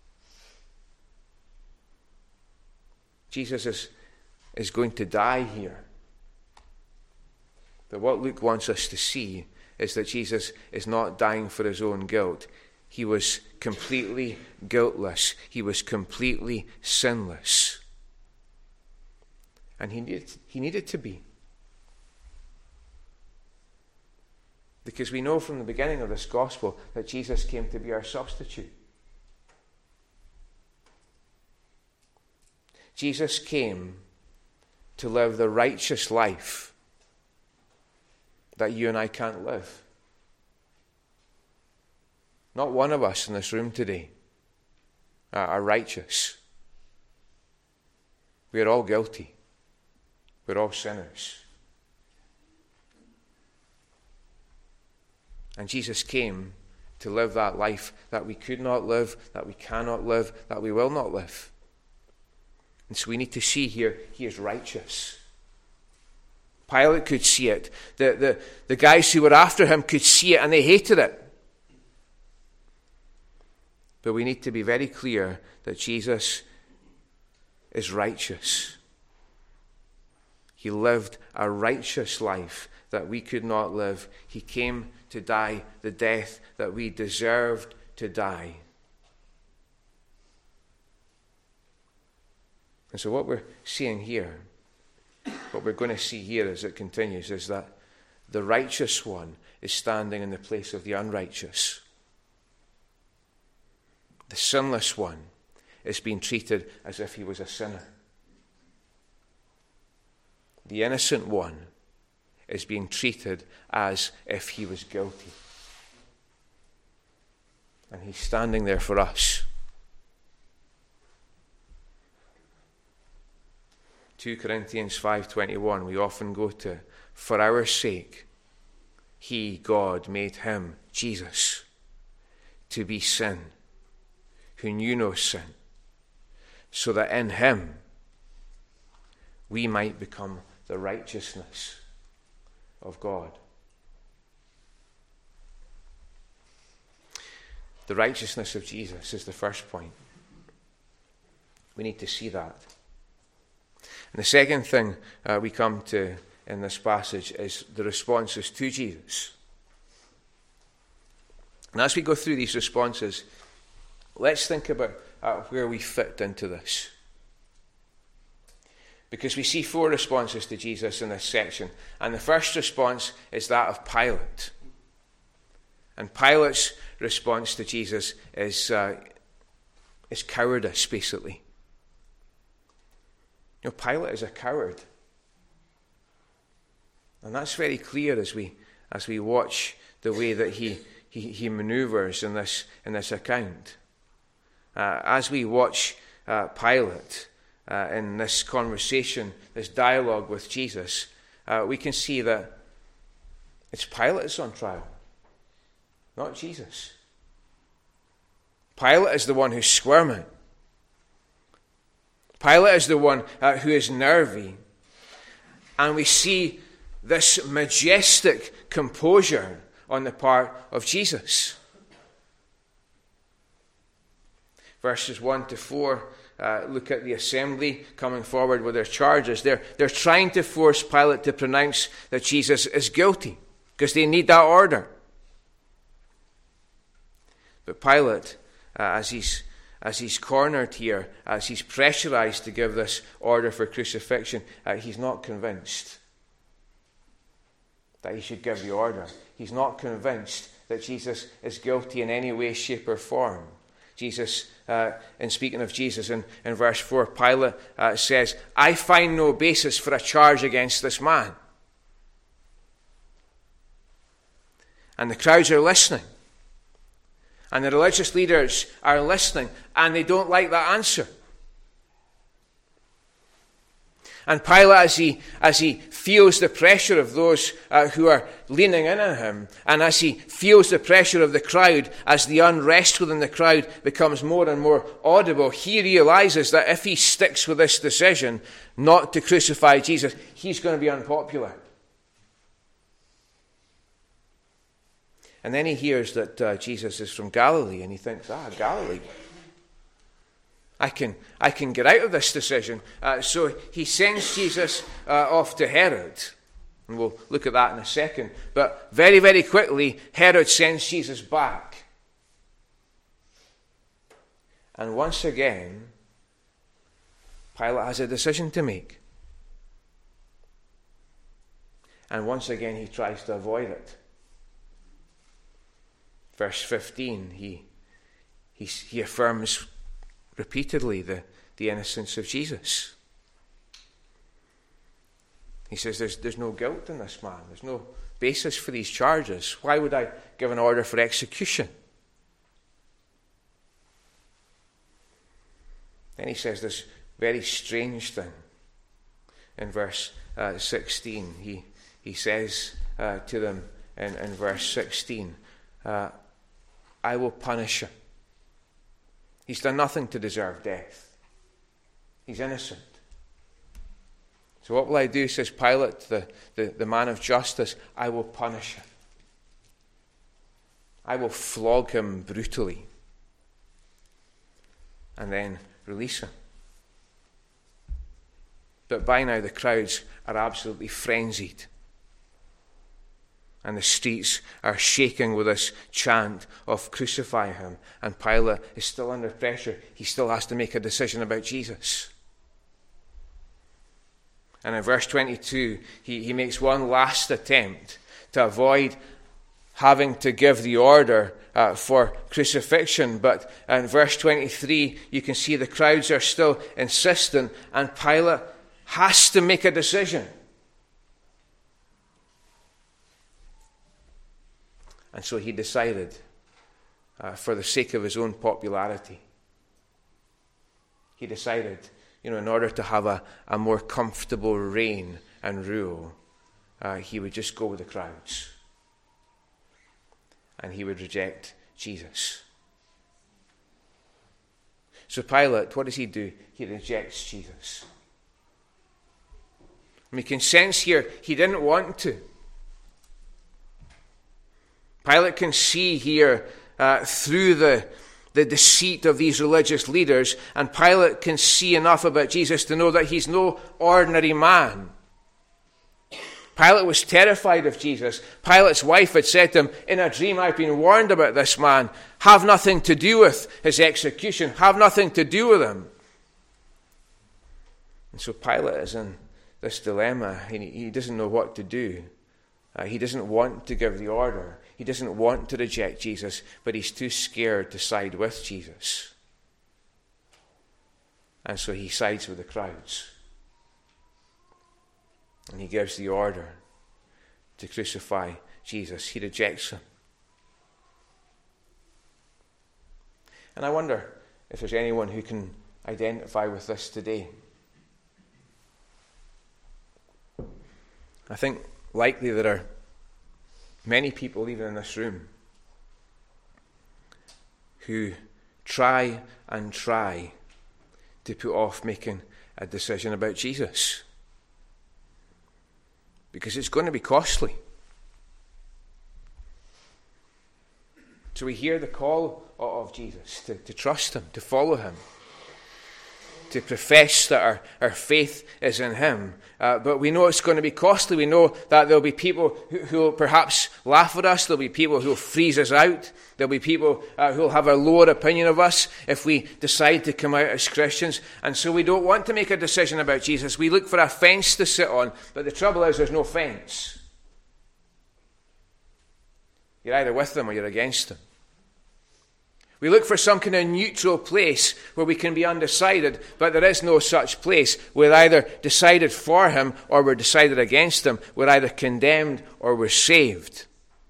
Jesus is, is going to die here. But what Luke wants us to see is that Jesus is not dying for his own guilt. He was completely guiltless. He was completely sinless. And he needed, he needed to be. Because we know from the beginning of this gospel that Jesus came to be our substitute. Jesus came to live the righteous life that you and I can't live. Not one of us in this room today are righteous. We are all guilty. We're all sinners. And Jesus came to live that life that we could not live, that we cannot live, that we will not live. And so we need to see here, he is righteous. Pilate could see it. The, the, the guys who were after him could see it and they hated it. But we need to be very clear that Jesus is righteous. He lived a righteous life that we could not live. He came to die the death that we deserved to die. And so what we're seeing here, what we're going to see here as it continues, is that the righteous one is standing in the place of the unrighteous. The sinless one is being treated as if he was a sinner. The innocent one is being treated as if he was guilty. And he's standing there for us. Second Corinthians five twenty-one, we often go to, for our sake, he, God, made him, Jesus, to be sin, who knew no sin, so that in him we might become the righteousness of God. The righteousness of Jesus is the first point. We need to see that. And the second thing uh, we come to in this passage is the responses to Jesus. And as we go through these responses, let's think about uh, where we fit into this. Because we see four responses to Jesus in this section. And the first response is that of Pilate. And Pilate's response to Jesus is, uh, is cowardice, basically. You know, Pilate is a coward. And that's very clear as we as we watch the way that he, he, he maneuvers in this, in this account. Uh, as we watch uh, Pilate uh, in this conversation, this dialogue with Jesus, uh, we can see that it's Pilate that's on trial, not Jesus. Pilate is the one who's squirming. Pilate is the one uh, who is nervy. And we see this majestic composure on the part of Jesus. Verses one to four uh, look at the assembly coming forward with their charges. They're, they're trying to force Pilate to pronounce that Jesus is guilty because they need that order. But Pilate, uh, as he's As he's cornered here, as he's pressurized to give this order for crucifixion, uh, he's not convinced that he should give the order. He's not convinced that Jesus is guilty in any way, shape, or form. Jesus, uh, in speaking of Jesus in, in verse four, Pilate uh, says, I find no basis for a charge against this man. And the crowds are listening. And the religious leaders are listening, and they don't like that answer. And Pilate, as he, as he feels the pressure of those uh, who are leaning in on him, and as he feels the pressure of the crowd, as the unrest within the crowd becomes more and more audible, he realizes that if he sticks with this decision not to crucify Jesus, he's going to be unpopular. And then he hears that uh, Jesus is from Galilee, and he thinks, ah, Galilee. I can, I can get out of this decision. Uh, so he sends Jesus uh, off to Herod. And we'll look at that in a second. But very, very quickly, Herod sends Jesus back. And once again, Pilate has a decision to make. And once again, he tries to avoid it. Verse fifteen, he, he, he affirms repeatedly the, the innocence of Jesus. He says there's, there's no guilt in this man. There's no basis for these charges. Why would I give an order for execution? Then he says this very strange thing. In verse uh, sixteen, he, he says uh, to them in, in verse sixteen, uh, I will punish him. He's done nothing to deserve death. He's innocent. So what will I do, says Pilate, the, the, the man of justice? I will punish him. I will flog him brutally. And then release him. But by now the crowds are absolutely frenzied. And the streets are shaking with this chant of crucify him. And Pilate is still under pressure. He still has to make a decision about Jesus. And in verse twenty-two, he, he makes one last attempt to avoid having to give the order uh, for crucifixion. But in verse twenty-three, you can see the crowds are still insistent, and Pilate has to make a decision. And so he decided, uh, for the sake of his own popularity, he decided, you know, in order to have a, a more comfortable reign and rule, uh, he would just go with the crowds. And he would reject Jesus. So Pilate, what does he do? He rejects Jesus. And we can sense here, he didn't want to. Pilate can see here uh, through the, the deceit of these religious leaders, and Pilate can see enough about Jesus to know that he's no ordinary man. Pilate was terrified of Jesus. Pilate's wife had said to him, in a dream, I've been warned about this man. Have nothing to do with his execution. Have nothing to do with him. And so Pilate is in this dilemma. He, he doesn't know what to do. Uh, he doesn't want to give the order. He doesn't want to reject Jesus, but he's too scared to side with Jesus. And so he sides with the crowds. And he gives the order to crucify Jesus. He rejects him. And I wonder if there's anyone who can identify with this today. I think likely there are many people, even in this room, who try and try to put off making a decision about Jesus. Because it's going to be costly. So we hear the call of Jesus to, to trust him, to follow him, to profess that our, our faith is in him. Uh, but we know it's going to be costly. We know that there'll be people who, who will perhaps laugh at us. There'll be people who will freeze us out. There'll be people uh, who will have a lower opinion of us if we decide to come out as Christians. And so we don't want to make a decision about Jesus. We look for a fence to sit on. But the trouble is there's no fence. You're either with them or you're against them. We look for some kind of neutral place where we can be undecided, but there is no such place. We're either decided for him or we're decided against him. We're either condemned or we're saved.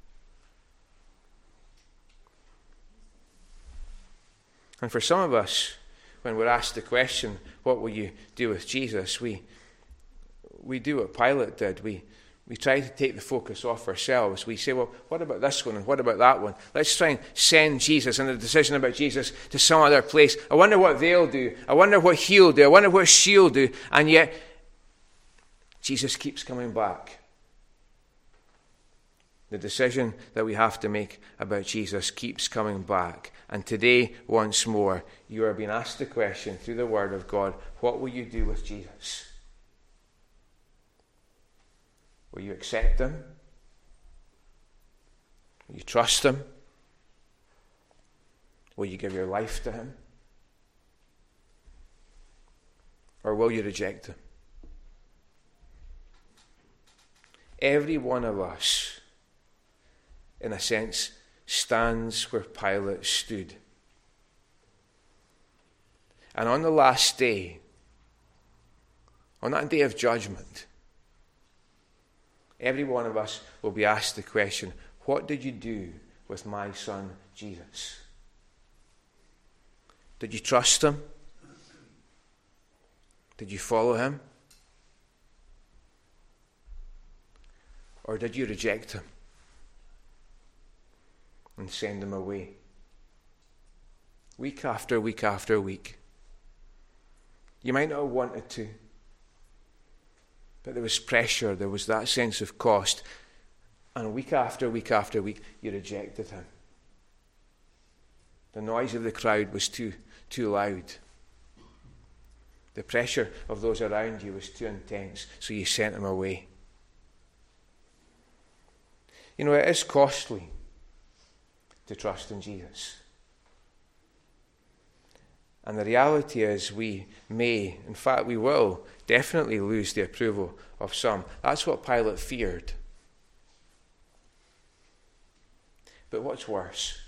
And for some of us, when we're asked the question, what will you do with Jesus? We we do what Pilate did. We We try to take the focus off ourselves. We say, well, what about this one and what about that one? Let's try and send Jesus and the decision about Jesus to some other place. I wonder what they'll do. I wonder what he'll do. I wonder what she'll do. And yet, Jesus keeps coming back. The decision that we have to make about Jesus keeps coming back. And today, once more, you are being asked the question through the Word of God, what will you do with Jesus? Will you accept him? Will you trust him? Will you give your life to him? Or will you reject him? Every one of us, in a sense, stands where Pilate stood. And on the last day, on that day of judgment, every one of us will be asked the question, what did you do with my son Jesus? Did you trust him? Did you follow him? Or did you reject him and send him away? Week after week after week. You might not have wanted to, but there was pressure, there was that sense of cost. And week after week after week, you rejected him. The noise of the crowd was too, too loud. The pressure of those around you was too intense, so you sent him away. You know, it is costly to trust in Jesus. And the reality is we may, in fact we will, definitely lose the approval of some. That's what Pilate feared. But what's worse?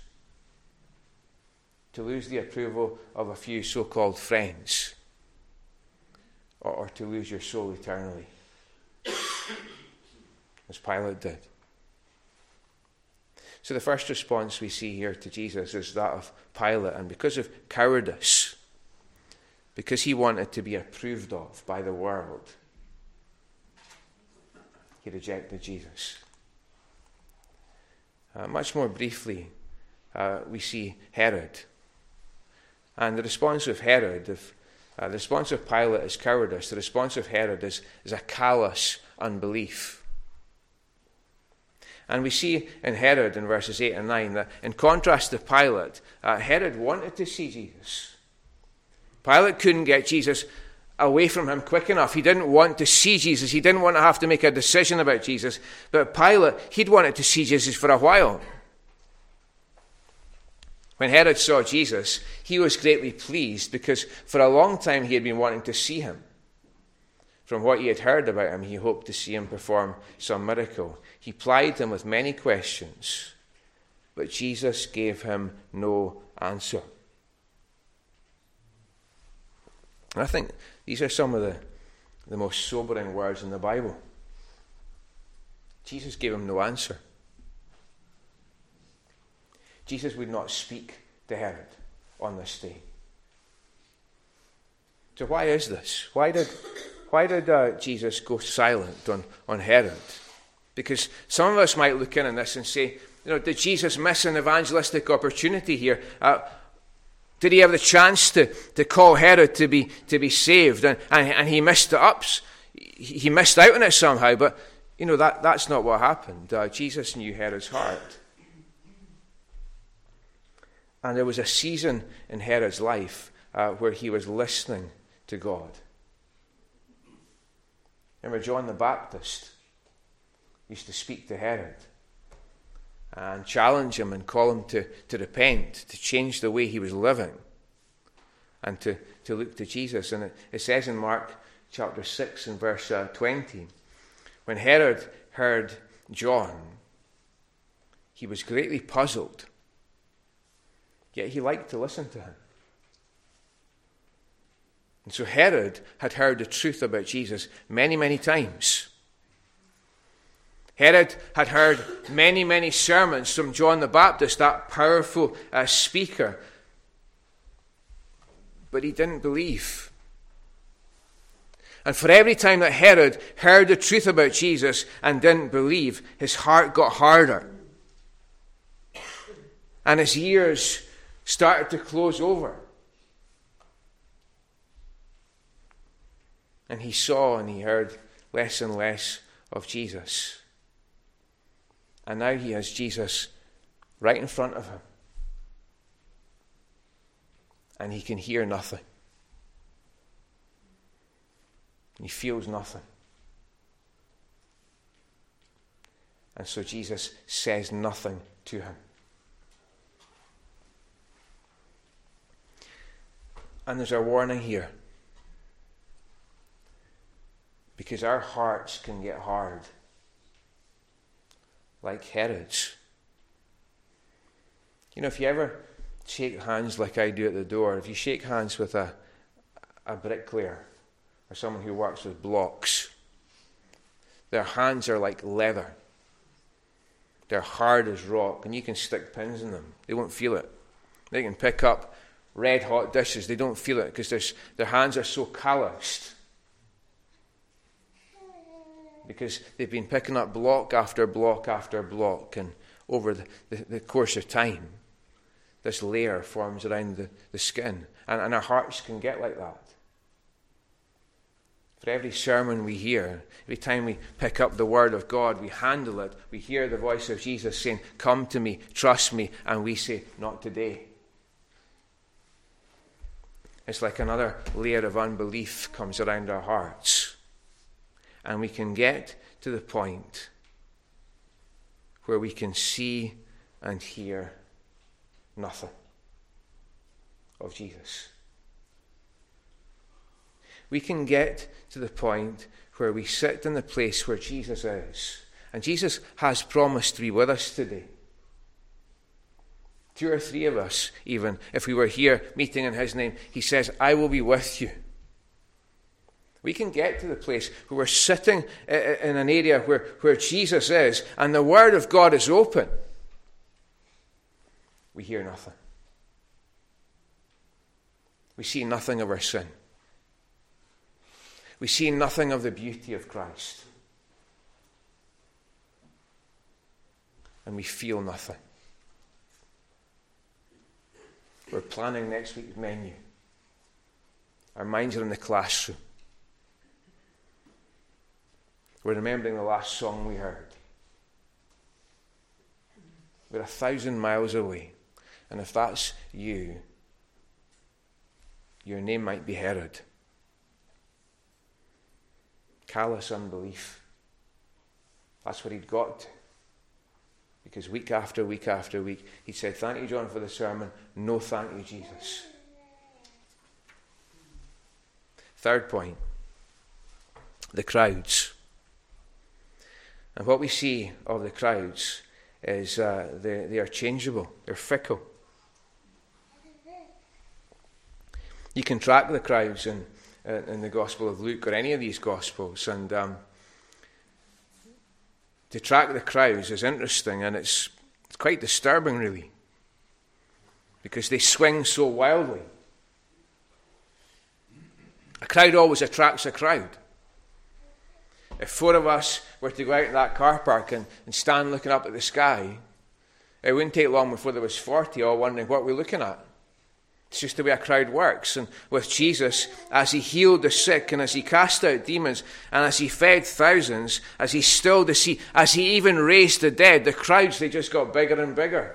To lose the approval of a few so-called friends, or, or to lose your soul eternally, as Pilate did. So the first response we see here to Jesus is that of Pilate, and because of cowardice, because he wanted to be approved of by the world, he rejected Jesus. Uh, much more briefly, uh, we see Herod. And the response of Herod, if, uh, the response of Pilate is cowardice, the response of Herod is, is a callous unbelief. And we see in Herod in verses eight and nine that in contrast to Pilate, uh, Herod wanted to see Jesus. Pilate couldn't get Jesus away from him quick enough. He didn't want to see Jesus. He didn't want to have to make a decision about Jesus. But Pilate, he'd wanted to see Jesus for a while. When Herod saw Jesus, he was greatly pleased because for a long time he had been wanting to see him. From what he had heard about him, he hoped to see him perform some miracle. He plied him with many questions, but Jesus gave him no answer. And I think these are some of the, the most sobering words in the Bible. Jesus gave him no answer. Jesus would not speak to Herod on this day. So why is this? Why did why did uh, Jesus go silent on, on Herod? Because some of us might look in on this and say, you know, did Jesus miss an evangelistic opportunity here? Uh, did he have the chance to, to call Herod to be to be saved, and, and, and he missed it up? He missed out on it somehow, but you know that, that's not what happened. Uh, Jesus knew Herod's heart. And there was a season in Herod's life uh, where he was listening to God. Remember, John the Baptist used to speak to Herod and challenge him and call him to, to repent, to change the way he was living, and to, to look to Jesus. And it, it says in Mark chapter six and verse uh, twenty, when Herod heard John, he was greatly puzzled, yet he liked to listen to him. And so Herod had heard the truth about Jesus many, many times. Herod had heard many, many sermons from John the Baptist, that powerful uh, speaker. But he didn't believe. And for every time that Herod heard the truth about Jesus and didn't believe, his heart got harder. And his ears started to close over. And he saw and he heard less and less of Jesus. And now he has Jesus right in front of him. And he can hear nothing. He feels nothing. And so Jesus says nothing to him. And there's a warning here. Because our hearts can get hard. Like Herod's. You know, if you ever shake hands like I do at the door, if you shake hands with a, a bricklayer or someone who works with blocks, their hands are like leather. They're hard as rock, and you can stick pins in them. They won't feel it. They can pick up red hot dishes. They don't feel it because their hands are so calloused. Because they've been picking up block after block after block, and over the, the, the course of time, this layer forms around the, the skin. And, and our hearts can get like that. For every sermon we hear, every time we pick up the word of God, we handle it, we hear the voice of Jesus saying, "Come to me, trust me," and we say, "Not today." It's like another layer of unbelief comes around our hearts. And we can get to the point where we can see and hear nothing of Jesus. We can get to the point where we sit in the place where Jesus is. And Jesus has promised to be with us today. Two or three of us, even, if we were here meeting in his name, he says, "I will be with you." We can get to the place where we're sitting in an area where, where Jesus is, and the word of God is open. We hear nothing. We see nothing of our sin. We see nothing of the beauty of Christ. And we feel nothing. We're planning next week's menu. Our minds are in the classroom. We're remembering the last song we heard. We're a thousand miles away. And if that's you, your name might be Herod. Callous unbelief. That's what he'd got to. Because week after week after week, he said, "Thank you, John, for the sermon. No, thank you, Jesus." Third point. The crowds. And what we see of the crowds is uh, they, they are changeable. They're fickle. You can track the crowds in, uh, in the Gospel of Luke or any of these Gospels. And um, to track the crowds is interesting, and it's, it's quite disturbing, really. Because they swing so wildly. A crowd always attracts a crowd. If four of us were to go out in that car park and, and stand looking up at the sky, it wouldn't take long before there was forty all wondering what we're looking at. It's just the way a crowd works. And with Jesus, as he healed the sick and as he cast out demons and as he fed thousands, as he stilled the sea, as he even raised the dead, the crowds, they just got bigger and bigger.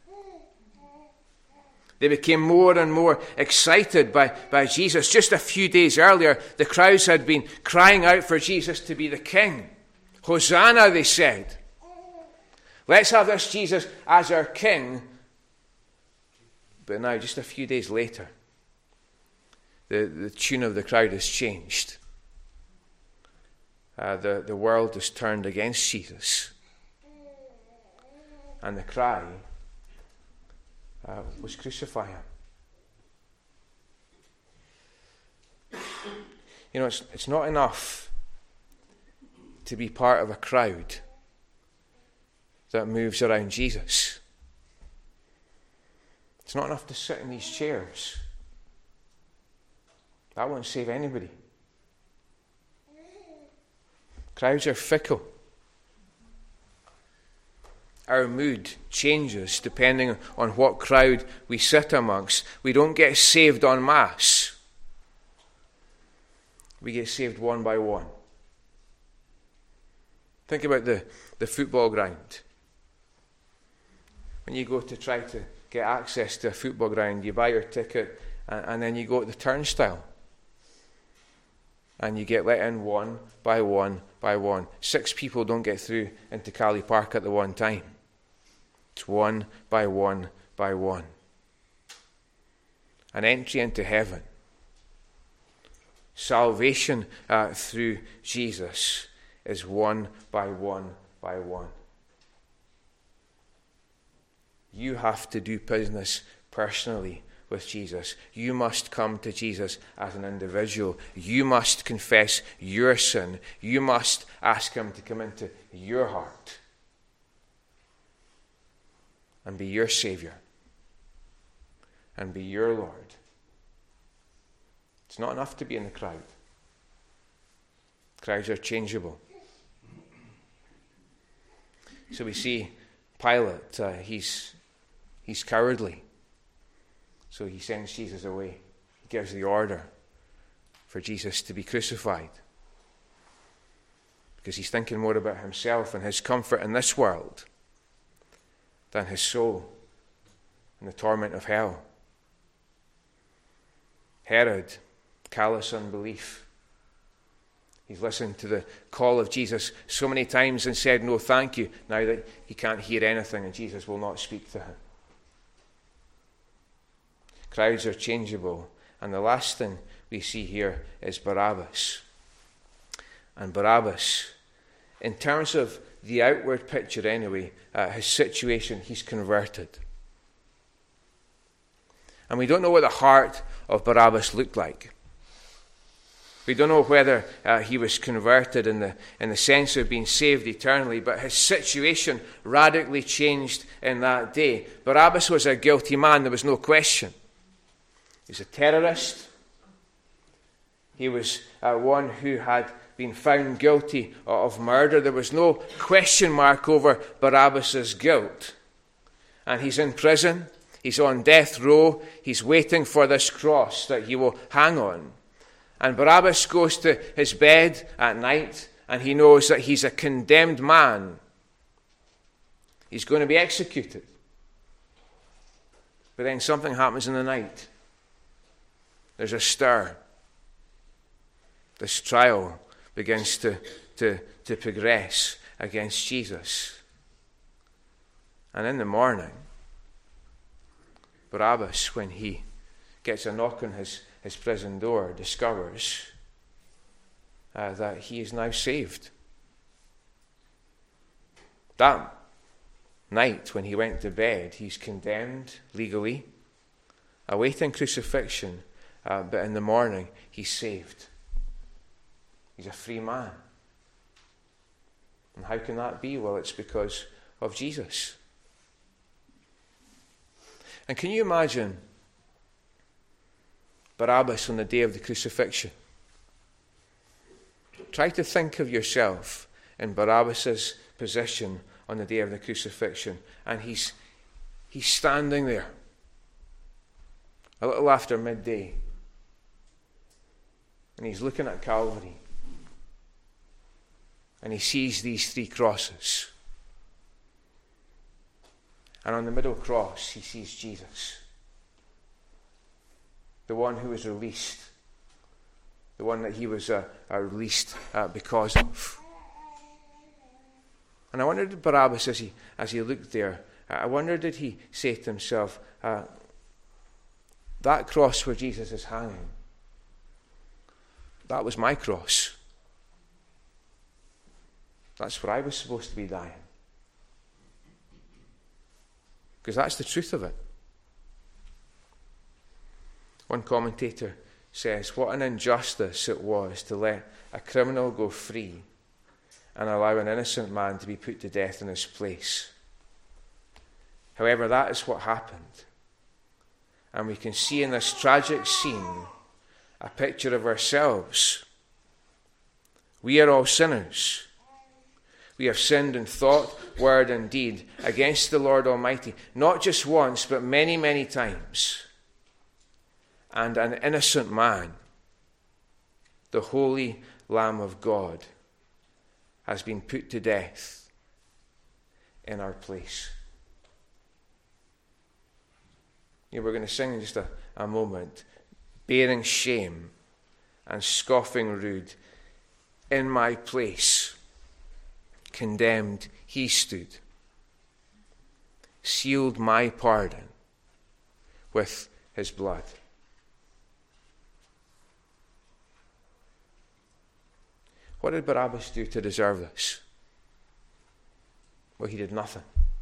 They became more and more excited by, by Jesus. Just a few days earlier, the crowds had been crying out for Jesus to be the king. Hosanna, they said. Let's have this Jesus as our king. But now, just a few days later, the, the tune of the crowd has changed. Uh, the, the world has turned against Jesus. And the cry uh, was crucify him. You know, it's, it's not enough to be part of a crowd that moves around Jesus. It's not enough to sit in these chairs. That won't save anybody. Crowds are fickle. Our mood changes depending on what crowd we sit amongst. We don't get saved en masse. We get saved one by one. Think about the, the football ground. When you go to try to get access to a football ground, you buy your ticket and, and then you go to the turnstile. And you get let in one by one by one. Six people don't get through into Cali Park at the one time. It's one by one by one. An entry into heaven. Salvation uh, through Jesus is one by one by one. You have to do business personally with Jesus. You must come to Jesus as an individual. You must confess your sin. You must ask him to come into your heart and be your Savior and be your Lord. It's not enough to be in the crowd. Crowds are changeable. So we see Pilate, uh, he's, he's cowardly. So he sends Jesus away. He gives the order for Jesus to be crucified. Because he's thinking more about himself and his comfort in this world than his soul and the torment of hell. Herod, callous unbelief. He's listened to the call of Jesus so many times and said no thank you, now that he can't hear anything and Jesus will not speak to him. Crowds are changeable. And the last thing we see here is Barabbas. And Barabbas, in terms of the outward picture anyway, uh, his situation, he's converted. And we don't know what the heart of Barabbas looked like. We don't know whether uh, he was converted in the, in the sense of being saved eternally, but his situation radically changed in that day. Barabbas was a guilty man, there was no question. He was a terrorist. He was uh, one who had been found guilty of murder. There was no question mark over Barabbas' guilt. And he's in prison. He's on death row. He's waiting for this cross that he will hang on. And Barabbas goes to his bed at night and he knows that he's a condemned man. He's going to be executed. But then something happens in the night. There's a stir. This trial begins to, to, to progress against Jesus. And in the morning, Barabbas, when he gets a knock on his, his prison door, discovers uh, that he is now saved. That night when he went to bed, he's condemned legally, awaiting crucifixion. Uh, but in the morning, he's saved. He's a free man. And how can that be? Well, it's because of Jesus. And can you imagine Barabbas on the day of the crucifixion? Try to think of yourself in Barabbas' position on the day of the crucifixion. And he's, he's standing there, a little after midday. And he's looking at Calvary. And he sees these three crosses. And on the middle cross, he sees Jesus. The one who was released. The one that he was uh, uh, released uh, because of. And I wondered, Barabbas, as he, as he looked there, I wonder, did he say to himself, uh, that cross where Jesus is hanging, that was my cross. That's where I was supposed to be dying. Because that's the truth of it. One commentator says, what an injustice it was to let a criminal go free and allow an innocent man to be put to death in his place. However, that is what happened. And we can see in this tragic scene a picture of ourselves. We are all sinners. We have sinned in thought, word, and deed against the Lord Almighty, not just once, but many, many times. And an innocent man, the holy Lamb of God, has been put to death in our place. You know, we're going to sing in just a, a moment. Bearing shame and scoffing rude, in my place, condemned he stood, sealed my pardon with his blood. What did Barabbas do to deserve this? Well, he did nothing.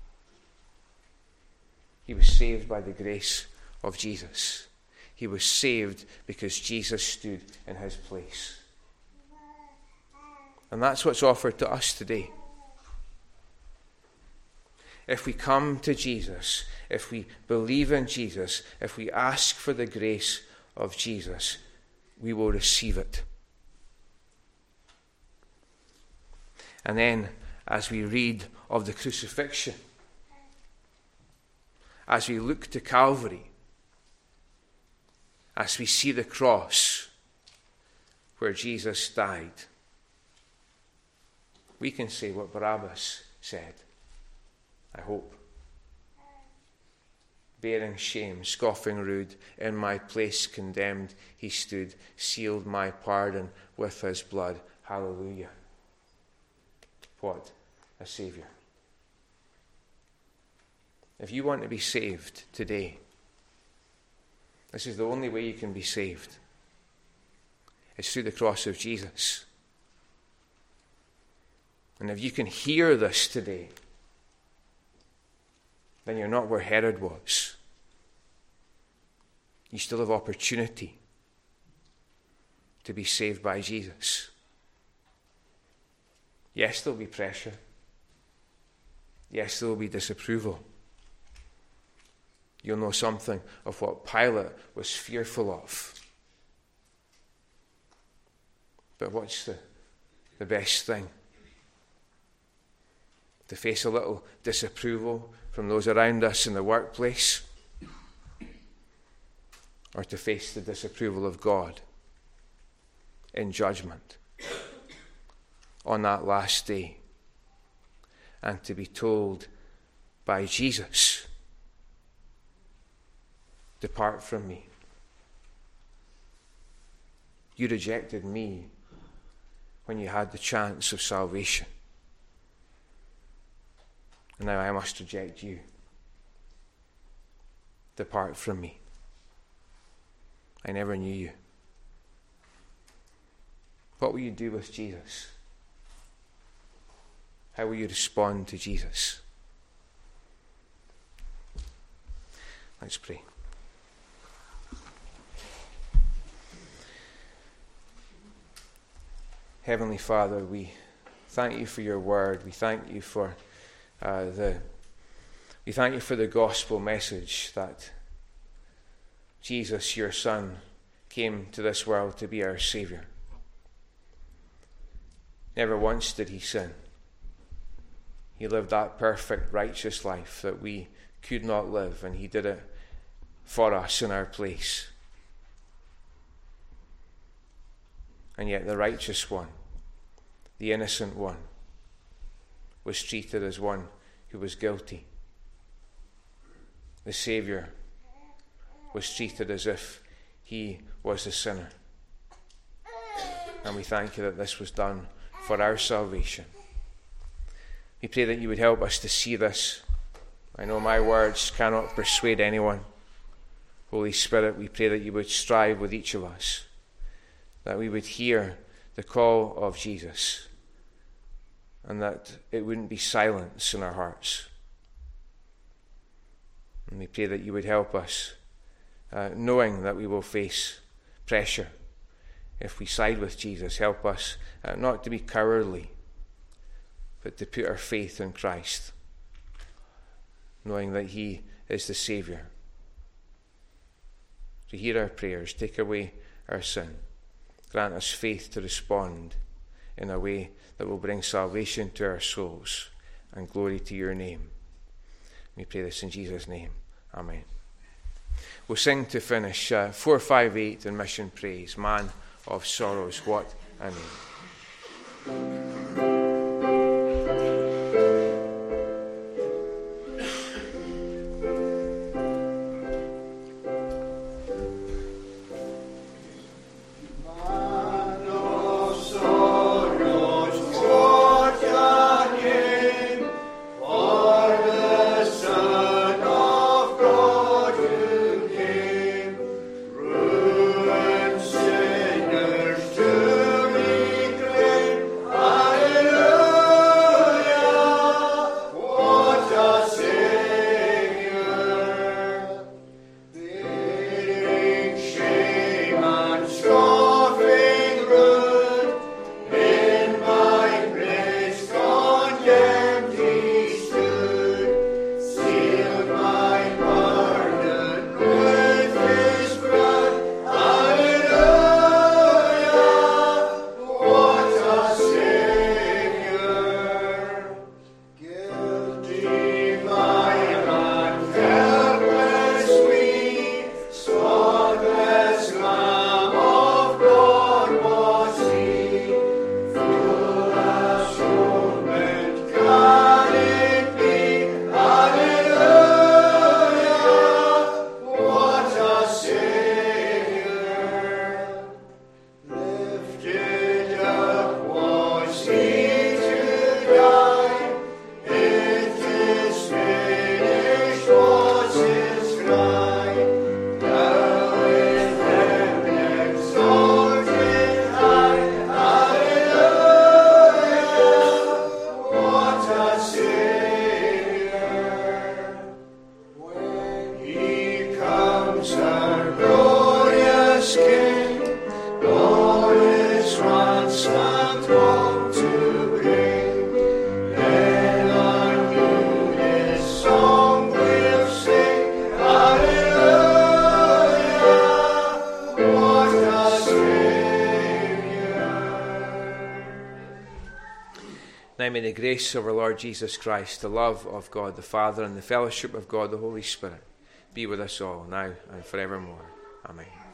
He was saved by the grace of Jesus. He was saved because Jesus stood in his place. And that's what's offered to us today. If we come to Jesus, if we believe in Jesus, if we ask for the grace of Jesus, we will receive it. And then, as we read of the crucifixion, as we look to Calvary, as we see the cross where Jesus died, we can say what Barabbas said, I hope. Bearing shame, scoffing rude, in my place condemned he stood, sealed my pardon with his blood. Hallelujah. What a Saviour. If you want to be saved today, this is the only way you can be saved. It's through the cross of Jesus. And if you can hear this today, then you're not where Herod was. You still have opportunity to be saved by Jesus. Yes, there will be pressure. Yes, there will be disapproval. You'll know something of what Pilate was fearful of. But what's the, the best thing? To face a little disapproval from those around us in the workplace, or to face the disapproval of God in judgment on that last day, and to be told by Jesus, depart from me. You rejected me when you had the chance of salvation, and now I must reject you. Depart from me. I never knew you. What will you do with Jesus? How will you respond to Jesus? Let's pray. Heavenly Father, we thank you for your word. We thank you for uh, the we thank you for the gospel message that Jesus, your Son, came to this world to be our Saviour. Never once did he sin. He lived that perfect, righteous life that we could not live, and he did it for us in our place. And yet the righteous one, the innocent one, was treated as one who was guilty. The Saviour was treated as if he was the sinner. And we thank you that this was done for our salvation. We pray that you would help us to see this. I know my words cannot persuade anyone. Holy Spirit, we pray that you would strive with each of us, that we would hear the call of Jesus, and that it wouldn't be silence in our hearts. And we pray that you would help us, uh, knowing that we will face pressure if we side with Jesus. Help us uh, not to be cowardly, but to put our faith in Christ, knowing that he is the Saviour. To hear our prayers, take away our sin, grant us faith to respond in a way that will bring salvation to our souls and glory to your name. We pray this in Jesus' name. Amen. We'll sing to finish uh, four five eight in Mission Praise, Man of Sorrows, What a Name. Now may the grace of our Lord Jesus Christ, the love of God the Father, and the fellowship of God the Holy Spirit be with us all, now and forevermore. Amen.